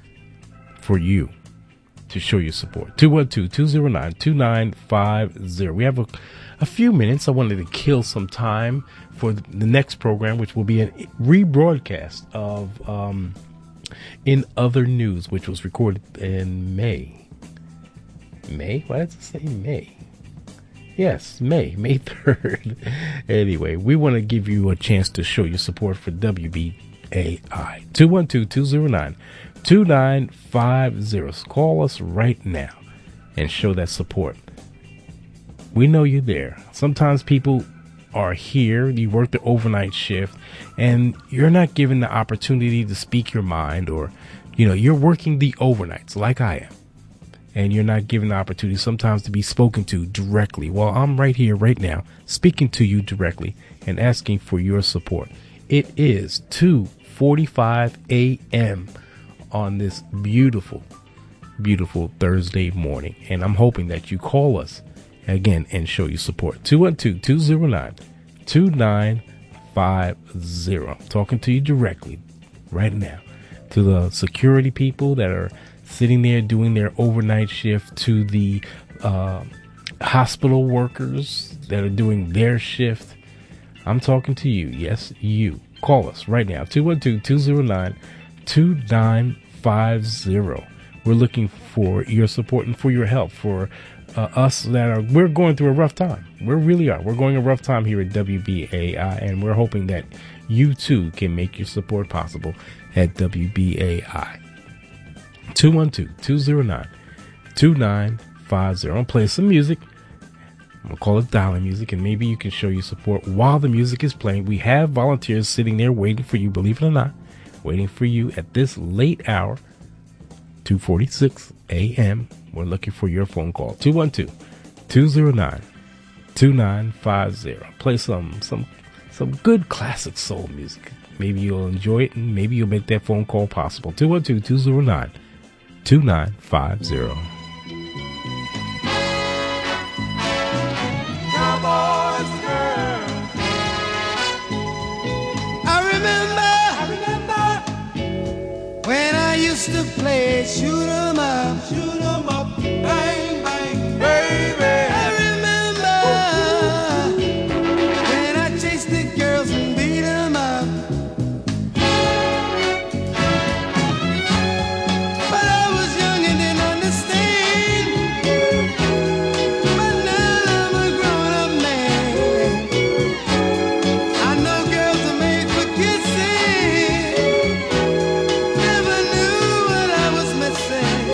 for you to show your support. two one two, two zero nine, two nine five zero. We have a, a few minutes. I wanted to kill some time for the next program, which will be a rebroadcast of um, In Other News, which was recorded in May. May? Why does it say May? Yes, May, May third. Anyway, we want to give you a chance to show your support for W B A I. two one two, two zero nine, two nine five zero. Call us right now and show that support. We know you're there. Sometimes people are here, you work the overnight shift, and you're not given the opportunity to speak your mind, or, you know, you're working the overnights like I am, and you're not given the opportunity sometimes to be spoken to directly. Well, I'm right here right now speaking to you directly and asking for your support. It is two forty-five a.m. on this beautiful, beautiful Thursday morning, and I'm hoping that you call us again and show your support. two one two, two zero nine, two nine five zero. Talking to you directly right now. To the security people that are sitting there doing their overnight shift, to the uh, hospital workers that are doing their shift. I'm talking to you. Yes, you. Call us right now. two one two, two zero nine, two nine five zero. We're looking for your support and for your help, for uh, us that are, we're going through a rough time. We really are. We're going a rough time here at W B A I, and we're hoping that you too can make your support possible at W B A I. two one two, two zero nine, two nine five zero. I'll play some music, We'll call it dialing music, and maybe you can show your support while the music is playing. We have volunteers sitting there waiting for you, believe it or not, waiting for you at this late hour, two forty-six a.m. We're looking for your phone call, two one two, two zero nine, two nine five zero. Play some some some good classic soul music. Maybe you'll enjoy it, and maybe you'll make that phone call possible. two one two, two zero nine, two nine five zero. Cowboys, girl. I remember, I remember when I used to play shoot 'em up, shoot 'em up, bang, bang, baby. I remember when I chased the girls and beat 'em up. But I was young and didn't understand. But now I'm a grown-up man. I know girls are made for kissing. Never knew what I was missing.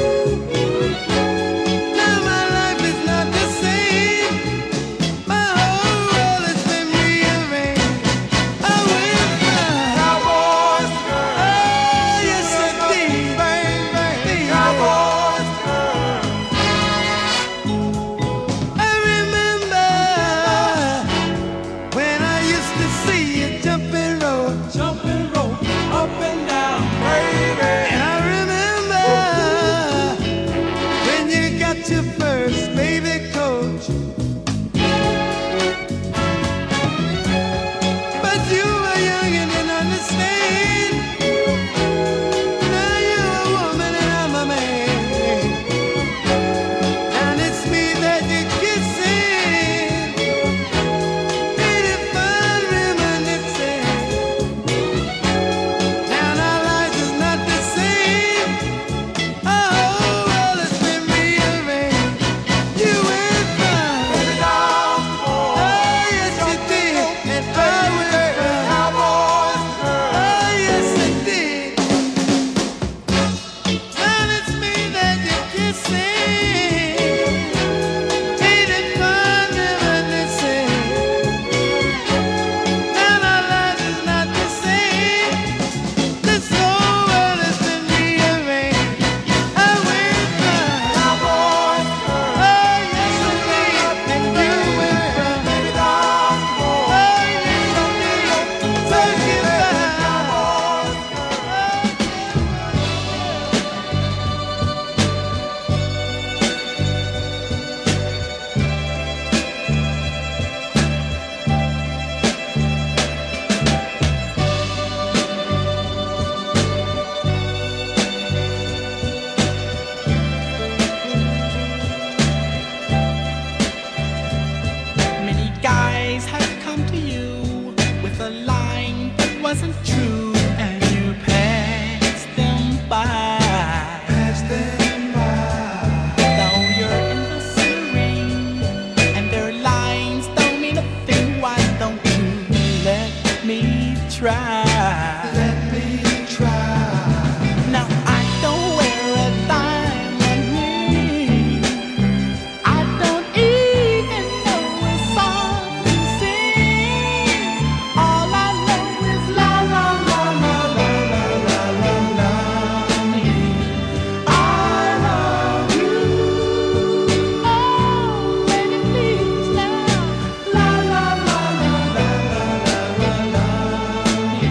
Now my life is not the same. My whole world has been rearranged. I went from Cowboys, girl. Oh, yes, it did. Bang, bang, Cowboys, girl. I remember when I used to see you jumping rope, jumping rope, up and down, baby. And I remember when you got your first baby coach. But you were young and didn't understand. Now you're a woman and I'm a man. And it's me that you're kissing. Ain't it fun reminiscing? Now our lives is not the same. Our whole world has been rearranged. You went from oh yes you did, and I went from Cowboys, oh yes I did. Now it's me that you're kissing. Ain't it fun reminiscing? Now our lives is not the same. This whole world has been rearranged. I went from Cowboys, oh yes I did, and you went from oh yes I did. So many guys have come to you with a line that wasn't true, and you passed them by. Passed them by. Though you're in the serene, and their lines don't mean a thing, why don't you let me try? Let me try. Now I don't wear a diamond ring. I don't even know a song to sing. All I know is la la la la la la la la la. I love you. Oh, baby, please now. La la la la la la la la la.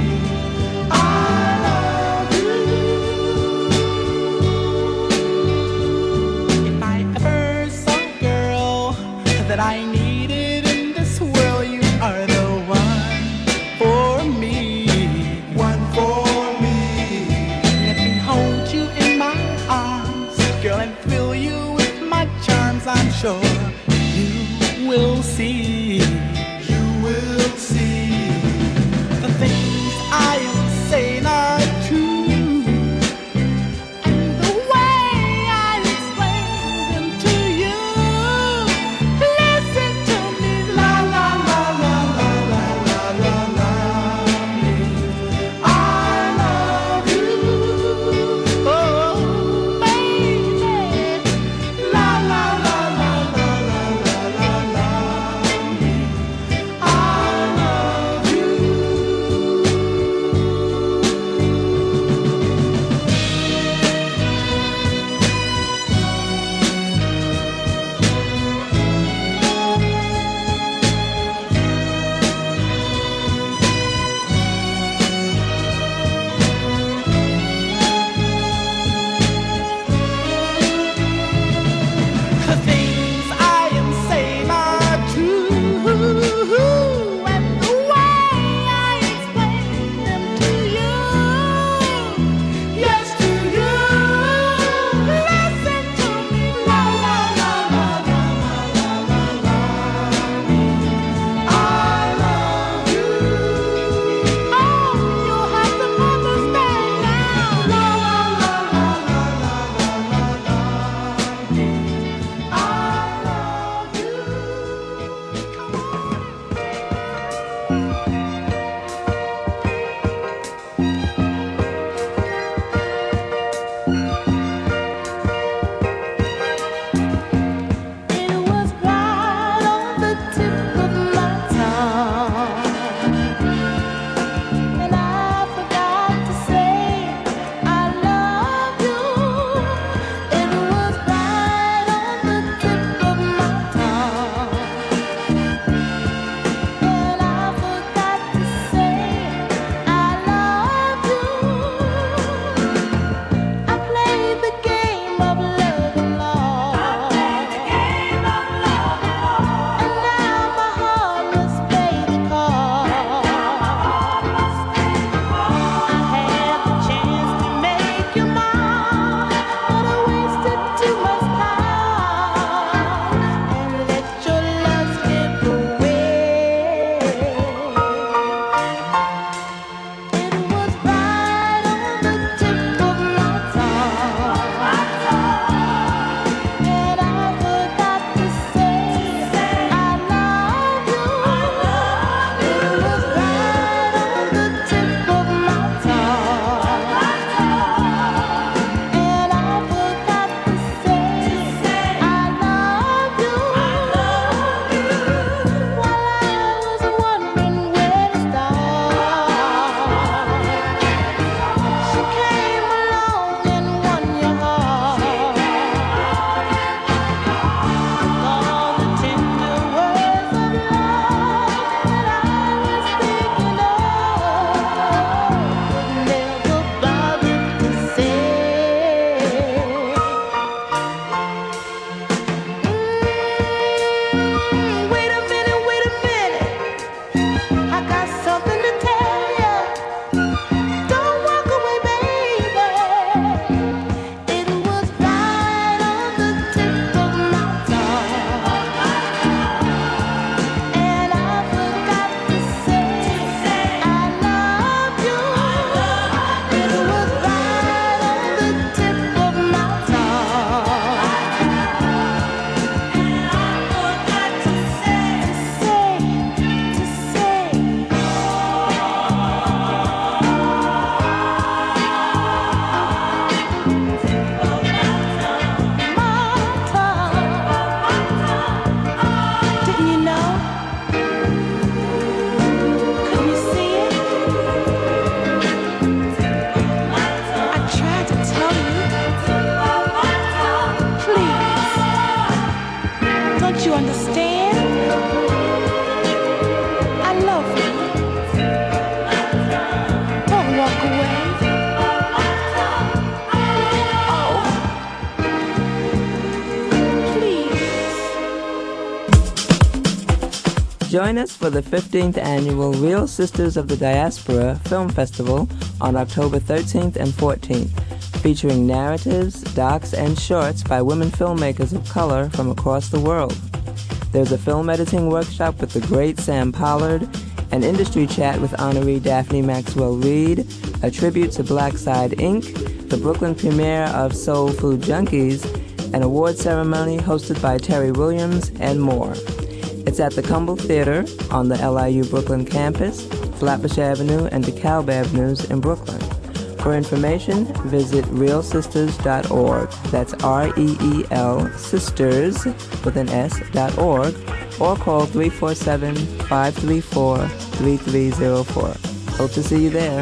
Join us for the fifteenth Annual Real Sisters of the Diaspora Film Festival on October thirteenth and fourteenth, featuring narratives, docs, and shorts by women filmmakers of color from across the world. There's a film editing workshop with the great Sam Pollard, an industry chat with honoree Daphne Maxwell Reid, a tribute to Black Side Incorporated, the Brooklyn premiere of Soul Food Junkies, an award ceremony hosted by Terry Williams, and more. It's at the Cumble Theater on the L I U Brooklyn campus, Flatbush Avenue and DeKalb Avenues in Brooklyn. For information, visit real sisters dot org. That's R E E L sisters with an S dot org, or call three four seven, five three four, three three zero four. Hope to see you there.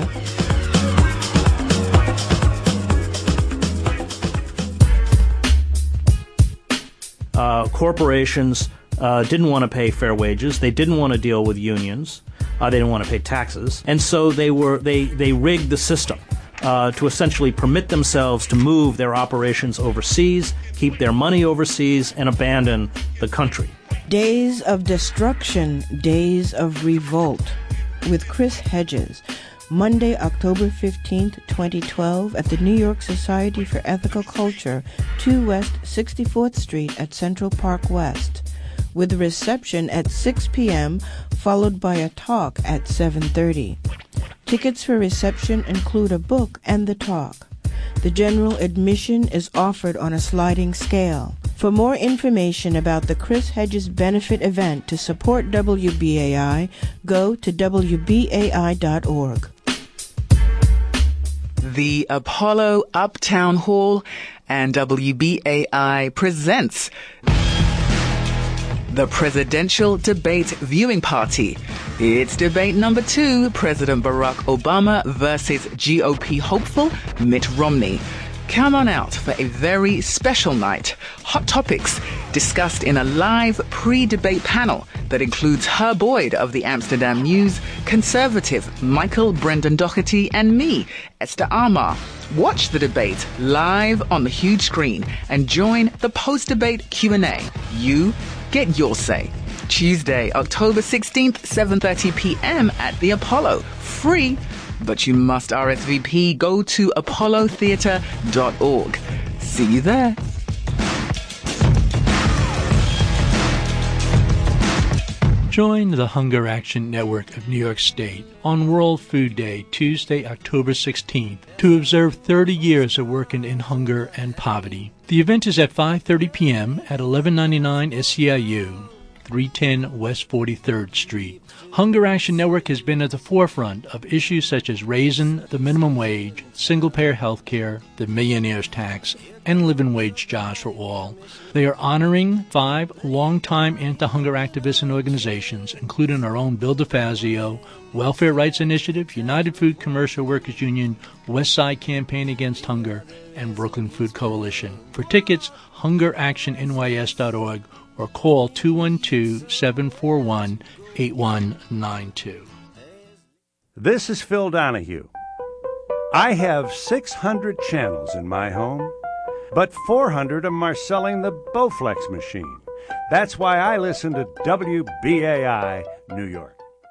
Uh, corporations uh, didn't want to pay fair wages. They didn't want to deal with unions. Uh, they didn't want to pay taxes, and so they were they they rigged the system uh, to essentially permit themselves to move their operations overseas, keep their money overseas, and abandon the country. Days of Destruction, Days of Revolt, with Chris Hedges. Monday, October fifteenth, twenty twelve, at the New York Society for Ethical Culture, two West sixty-fourth Street at Central Park West, with a reception at six p.m., followed by a talk at seven thirty. Tickets for reception include a book and the talk. The general admission is offered on a sliding scale. For more information about the Chris Hedges Benefit event to support W B A I, go to W B A I dot org. The Apollo Uptown Hall and W B A I presents the Presidential Debate Viewing Party. It's debate number two, President Barack Obama versus G O P hopeful Mitt Romney. Come on out for a very special night. Hot topics discussed in a live pre-debate panel that includes Herb Boyd of the Amsterdam News, conservative Michael Brendan Doherty, and me, Esther Armah. Watch the debate live on the huge screen and join the post-debate Q and A. You get your say. Tuesday, October sixteenth, seven thirty p.m. at the Apollo. Free, but you must R S V P. Go to apollo theatre dot org. See you there. Join the Hunger Action Network of New York State on World Food Day, Tuesday, October sixteenth, to observe thirty years of working in hunger and poverty. The event is at five thirty p.m. at eleven ninety-nine S C I U, three ten West forty-third Street. Hunger Action Network has been at the forefront of issues such as raising the minimum wage, single-payer health care, the millionaire's tax, and living wage jobs for all. They are honoring five longtime anti-hunger activists and organizations, including our own Bill DeFazio, Welfare Rights Initiative, United Food Commercial Workers Union, West Side Campaign Against Hunger, and Brooklyn Food Coalition. For tickets, hunger action N Y S dot org or call two one two, seven four one, eight one nine two. This is Phil Donahue. I have six hundred channels in my home, but four hundred of them are selling the Bowflex machine. That's why I listen to W B A I New York.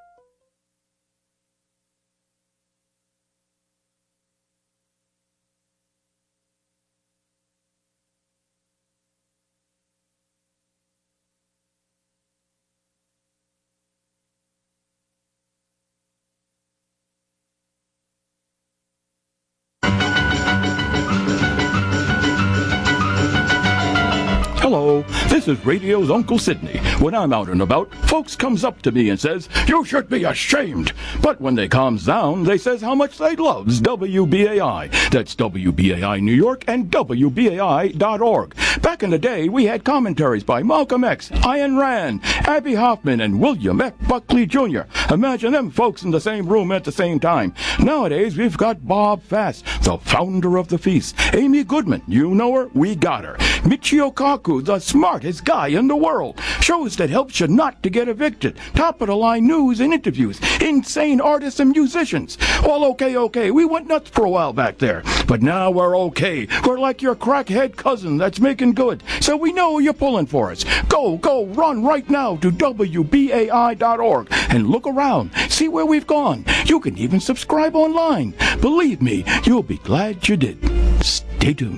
Hello, this is Radio's Uncle Sidney. When I'm out and about, folks comes up to me and says, "You should be ashamed." But when they calms down, they says how much they loves W B A I. That's W B A I New York and W B A I dot org. Back in the day, we had commentaries by Malcolm X, Ayn Rand, Abbie Hoffman, and William F. Buckley Junior Imagine them folks in the same room at the same time. Nowadays, we've got Bob Fast, the founder of the feast. Amy Goodman, you know her? We got her. Michio Kaku, the smartest guy in the world. Shows that helps you not to get evicted. Top-of-the-line news and interviews. Insane artists and musicians. Well, okay, okay, we went nuts for a while back there. But now we're okay. We're like your crackhead cousin that's making good. So we know you're pulling for us. Go, go, run right now to W B A I dot org and look around. See where we've gone. You can even subscribe online. Believe me, you'll be glad you did. Stay tuned.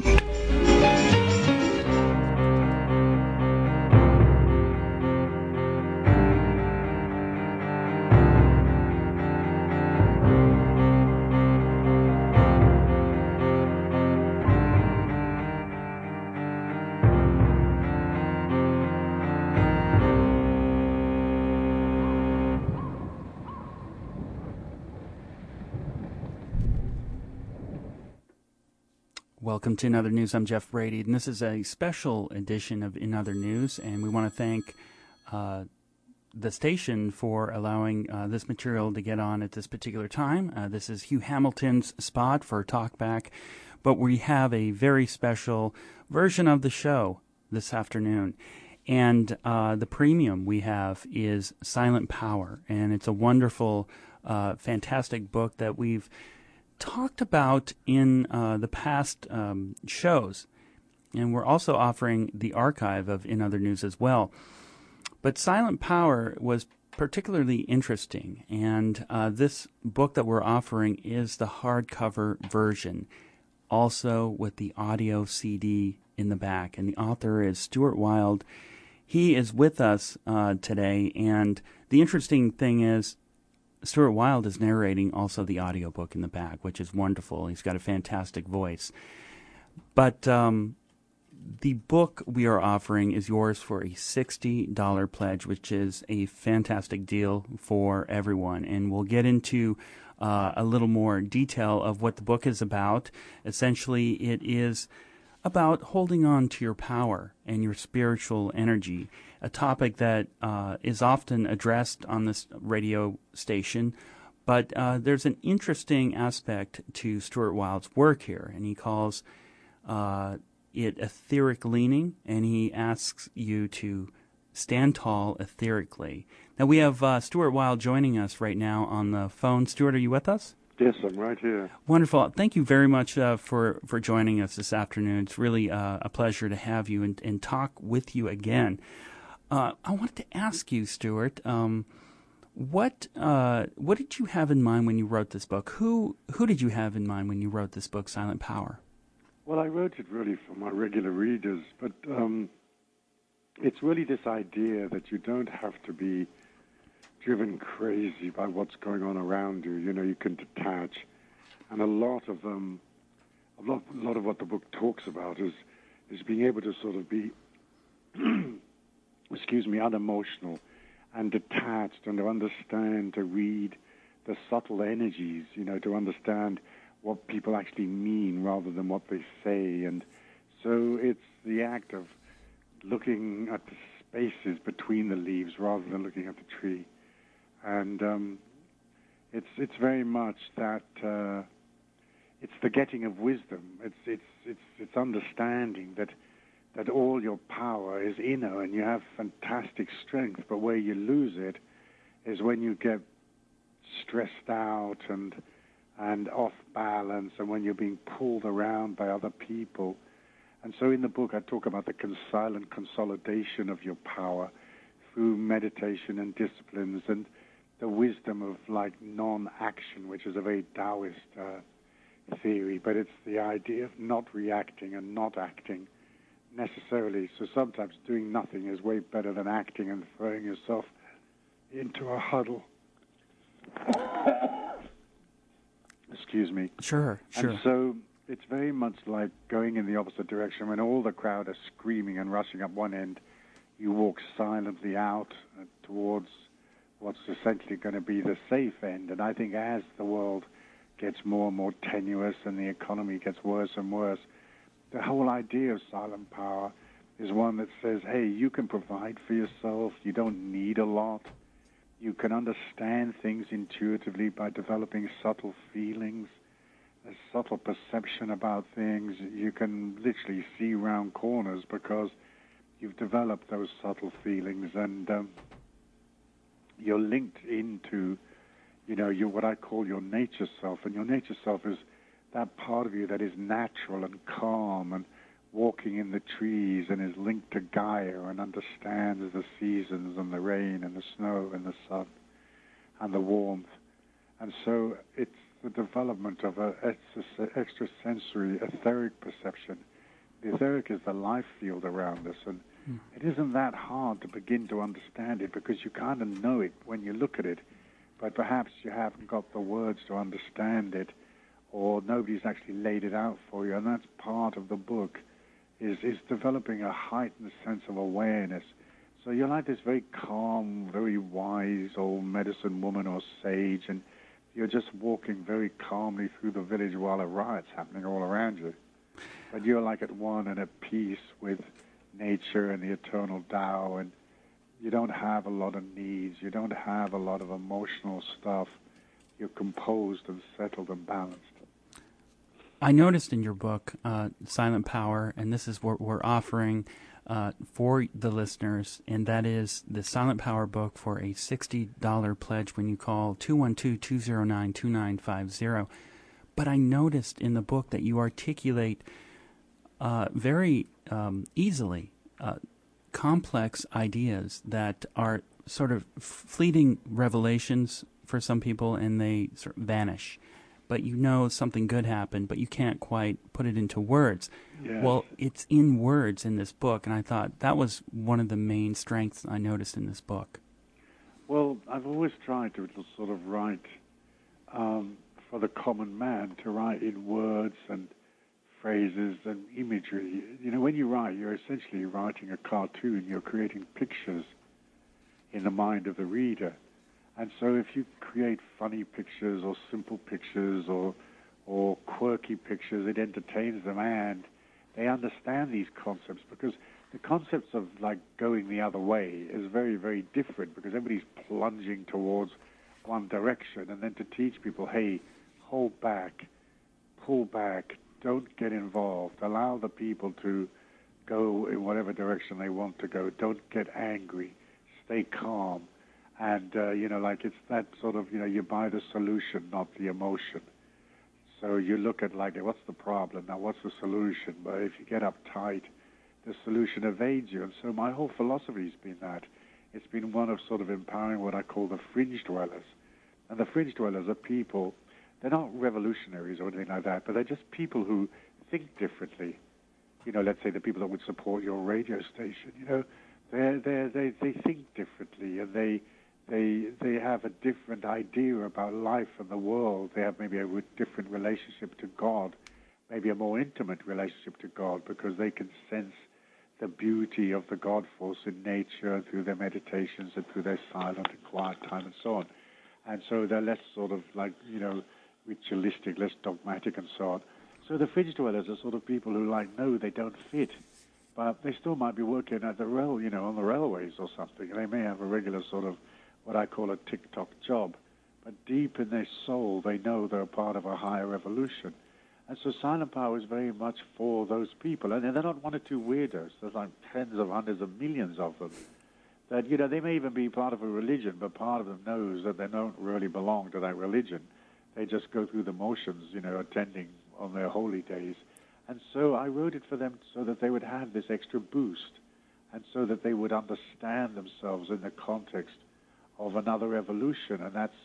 Welcome to In Other News. I'm Jeff Brady, and this is a special edition of In Other News, and we want to thank uh, the station for allowing uh, this material to get on at this particular time. Uh, this is Hugh Hamilton's spot for Talkback, but we have a very special version of the show this afternoon. And uh, the premium we have is Silent Power, and it's a wonderful, uh, fantastic book that we've talked about in uh, the past um, shows, and we're also offering the archive of In Other News as well. But Silent Power was particularly interesting, and uh, this book that we're offering is the hardcover version, also with the audio C D in the back, and the author is Stuart Wilde. He is with us uh, today, and the interesting thing is Stuart Wilde is narrating also the audiobook in the back, which is wonderful. He's got a fantastic voice. But um, the book we are offering is yours for a sixty dollars pledge, which is a fantastic deal for everyone. And we'll get into uh, a little more detail of what the book is about. Essentially, it is about holding on to your power and your spiritual energy, a topic that uh, is often addressed on this radio station, but uh, there's an interesting aspect to Stuart Wilde's work here, and he calls uh, it etheric leaning, and he asks you to stand tall etherically. Now, we have uh, Stuart Wilde joining us right now on the phone. Stuart, are you with us? Yes, I'm right here. Wonderful. Thank you very much uh, for, for joining us this afternoon. It's really uh, a pleasure to have you and, and talk with you again. Uh, I wanted to ask you, Stuart, um, what uh, what did you have in mind when you wrote this book? Who who did you have in mind when you wrote this book, Silent Power? Well, I wrote it really for my regular readers, but um, it's really this idea that you don't have to be driven crazy by what's going on around you. You know, you can detach, and a lot of um, a lot, a lot of what the book talks about is is being able to sort of be, excuse me, unemotional and detached, and to understand, to read the subtle energies. You know, to understand what people actually mean rather than what they say, and so it's the act of looking at the spaces between the leaves rather than looking at the tree. And um, it's it's very much that uh, it's the getting of wisdom. It's it's it's it's understanding that that all your power is inner and you have fantastic strength. But where you lose it is when you get stressed out and and off balance, and when you're being pulled around by other people. And so in the book, I talk about the silent consolidation of your power through meditation and disciplines, and the wisdom of like non-action, which is a very Taoist uh, theory, but it's the idea of not reacting and not acting necessarily. So sometimes doing nothing is way better than acting and throwing yourself into a huddle. Excuse me. Sure, sure. And so it's very much like going in the opposite direction. When all the crowd are screaming and rushing up one end, you walk silently out uh, towards what's essentially going to be the safe end. And I think as the world gets more and more tenuous and the economy gets worse and worse, the whole idea of silent power is one that says, hey, you can provide for yourself, you don't need a lot, You can understand things intuitively by developing subtle feelings, a subtle perception about things. You can literally see round corners because you've developed those subtle feelings, and um, you're linked into, you know, your, what I call your nature self. And your nature self is that part of you that is natural and calm and walking in the trees and is linked to Gaia and understands the seasons and the rain and the snow and the sun and the warmth. And so it's the development of an extrasensory etheric perception. The etheric is the life field around us, and mm. it isn't that hard to begin to understand it because you kind of know it when you look at it, but perhaps you haven't got the words to understand it, or nobody's actually laid it out for you, and that's part of the book, is, is developing a heightened sense of awareness. So you're like this very calm, very wise old medicine woman or sage, and you're just walking very calmly through the village while a riot's happening all around you. But you're like at one and at peace with nature and the eternal Tao, and you don't have a lot of needs. You don't have a lot of emotional stuff. You're composed and settled and balanced. I noticed in your book, uh, Silent Power, and this is what we're offering uh, for the listeners, and that is the Silent Power book for a sixty dollars pledge when you call two one two, two zero nine, two nine five zero. But I noticed in the book that you articulate uh, very um, easily uh, complex ideas that are sort of fleeting revelations for some people, and they sort of vanish. But you know something good happened, but you can't quite put it into words. Yes. Well, it's in words in this book, and I thought that was one of the main strengths I noticed in this book. Well, I've always tried to sort of write um, for the common man, to write in words and phrases and imagery. You know, when you write, you're essentially writing a cartoon. You're creating pictures in the mind of the reader. And so if you create funny pictures or simple pictures or or quirky pictures, it entertains them, and they understand these concepts, because the concepts of like going the other way is very, very different, because everybody's plunging towards one direction. And then to teach people, hey, hold back, pull back, don't get involved, allow the people to go in whatever direction they want to go, don't get angry, stay calm. And, uh, you know, like it's that sort of, you know, you buy the solution, not the emotion. So you look at, like, what's the problem? Now, what's the solution? But if you get uptight, the solution evades you. And so my whole philosophy has been that. It's been one of sort of empowering what I call the fringe dwellers. And the fringe dwellers are people, they're not revolutionaries or anything like that, but they're just people who think differently. You know, let's say the people that would support your radio station, you know, they're, they're, they they think differently, and they... They they have a different idea about life and the world. They have maybe a different relationship to God, maybe a more intimate relationship to God, because they can sense the beauty of the God force in nature through their meditations and through their silent and quiet time and so on. And so they're less sort of like, you know, ritualistic, less dogmatic and so on. So the fringe dwellers are sort of people who like, no, they don't fit, but they still might be working at the rail, you know, on the railways or something. They may have a regular sort of what I call a tick-tock job. But deep in their soul, they know they're part of a higher evolution. And so Silent Power is very much for those people. And they're not one or two weirdos. There's like tens of hundreds of millions of them. That, you know, they may even be part of a religion, but part of them knows that they don't really belong to that religion. They just go through the motions, you know, attending on their holy days. And so I wrote it for them so that they would have this extra boost, and so that they would understand themselves in the context of another evolution. And that's,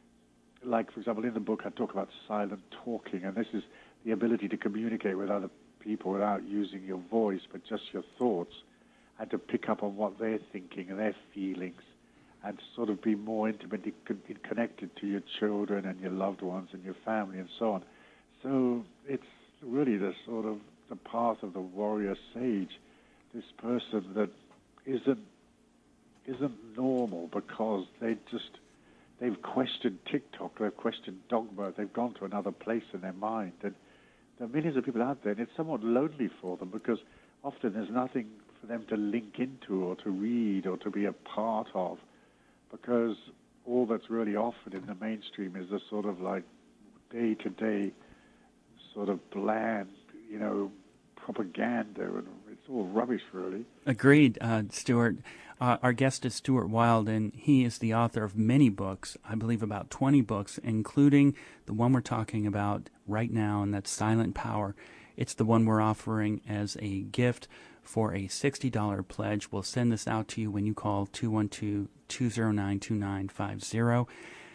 like, for example, in the book I talk about silent talking, and this is the ability to communicate with other people without using your voice, but just your thoughts, and to pick up on what they're thinking and their feelings, and sort of be more intimately con- connected to your children and your loved ones and your family and so on. So it's really the sort of the path of the warrior sage, this person that isn't isn't normal because they just, they've questioned TikTok, they've questioned dogma, they've gone to another place in their mind. And there are millions of people out there, and it's somewhat lonely for them, because often there's nothing for them to link into or to read or to be a part of because all that's really offered in the mainstream is a sort of like day-to-day sort of bland, you know, propaganda, and it's all rubbish, really. Agreed, uh, Stuart. Uh, our guest is Stuart Wilde, and he is the author of many books, I believe about twenty books, including the one we're talking about right now, and that's Silent Power. It's the one we're offering as a gift for a sixty dollars pledge. We'll send this out to you when you call two one two, two zero nine, two nine five zero.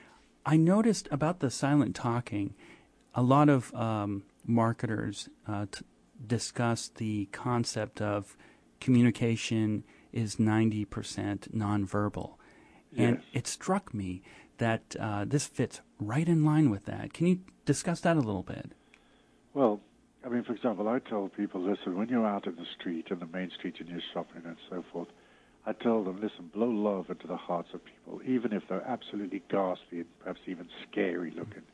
I noticed about the silent talking, a lot of um, marketers uh, t- discuss the concept of communication is ninety percent nonverbal. And Yes. it struck me that uh, this fits right in line with that. Can you discuss that a little bit? Well, I mean, for example, I tell people, listen, when you're out in the street, in the main street, and you're shopping and so forth, I tell them, listen, blow love into the hearts of people, even if they're absolutely ghastly and perhaps even scary looking,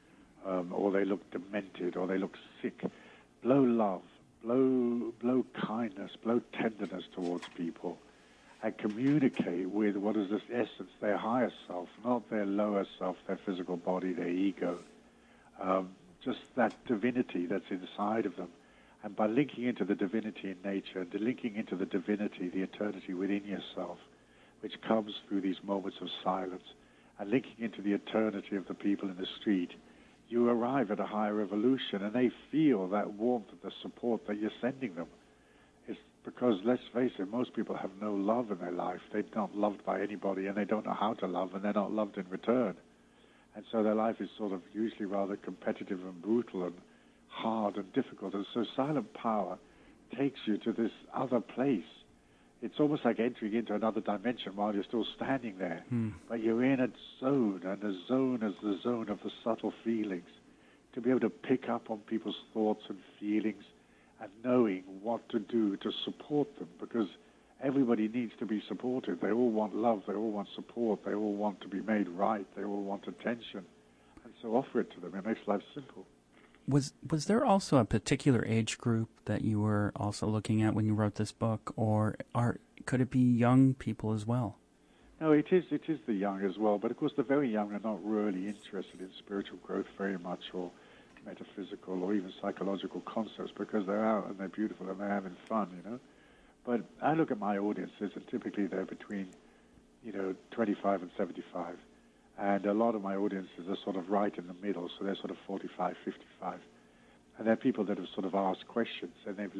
um, or they look demented, or they look sick. Blow love, blow, blow kindness, blow tenderness towards people, and communicate with what is this essence, their higher self, not their lower self, their physical body, their ego. Um, just that divinity that's inside of them. And by linking into the divinity in nature, and linking into the divinity, the eternity within yourself, which comes through these moments of silence, and linking into the eternity of the people in the street, you arrive at a higher evolution, and they feel that warmth and the support that you're sending them. It's because, let's face it, most people have no love in their life. They're not loved by anybody, and they don't know how to love, and they're not loved in return. And so their life is sort of usually rather competitive and brutal and hard and difficult. And so silent power takes you to this other place. It's almost like entering into another dimension while you're still standing there. Hmm. But you're in a zone, and the zone is the zone of the subtle feelings. To be able to pick up on people's thoughts and feelings and knowing what to do to support them, because everybody needs to be supported. They all want love. They all want support. They all want to be made right. They all want attention. And so offer it to them. It makes life simple. Was was there also a particular age group that you were also looking at when you wrote this book, or are could it be young people as well? No, it is it is the young as well, but of course the very young are not really interested in spiritual growth very much, or metaphysical or even psychological concepts, because they're out and they're beautiful and they're having fun, you know. But I look at my audiences, and typically they're between, you know, twenty-five and seventy-five. And a lot of my audiences are sort of right in the middle, so they're sort of forty-five, fifty-five. And they're people that have sort of asked questions, and they've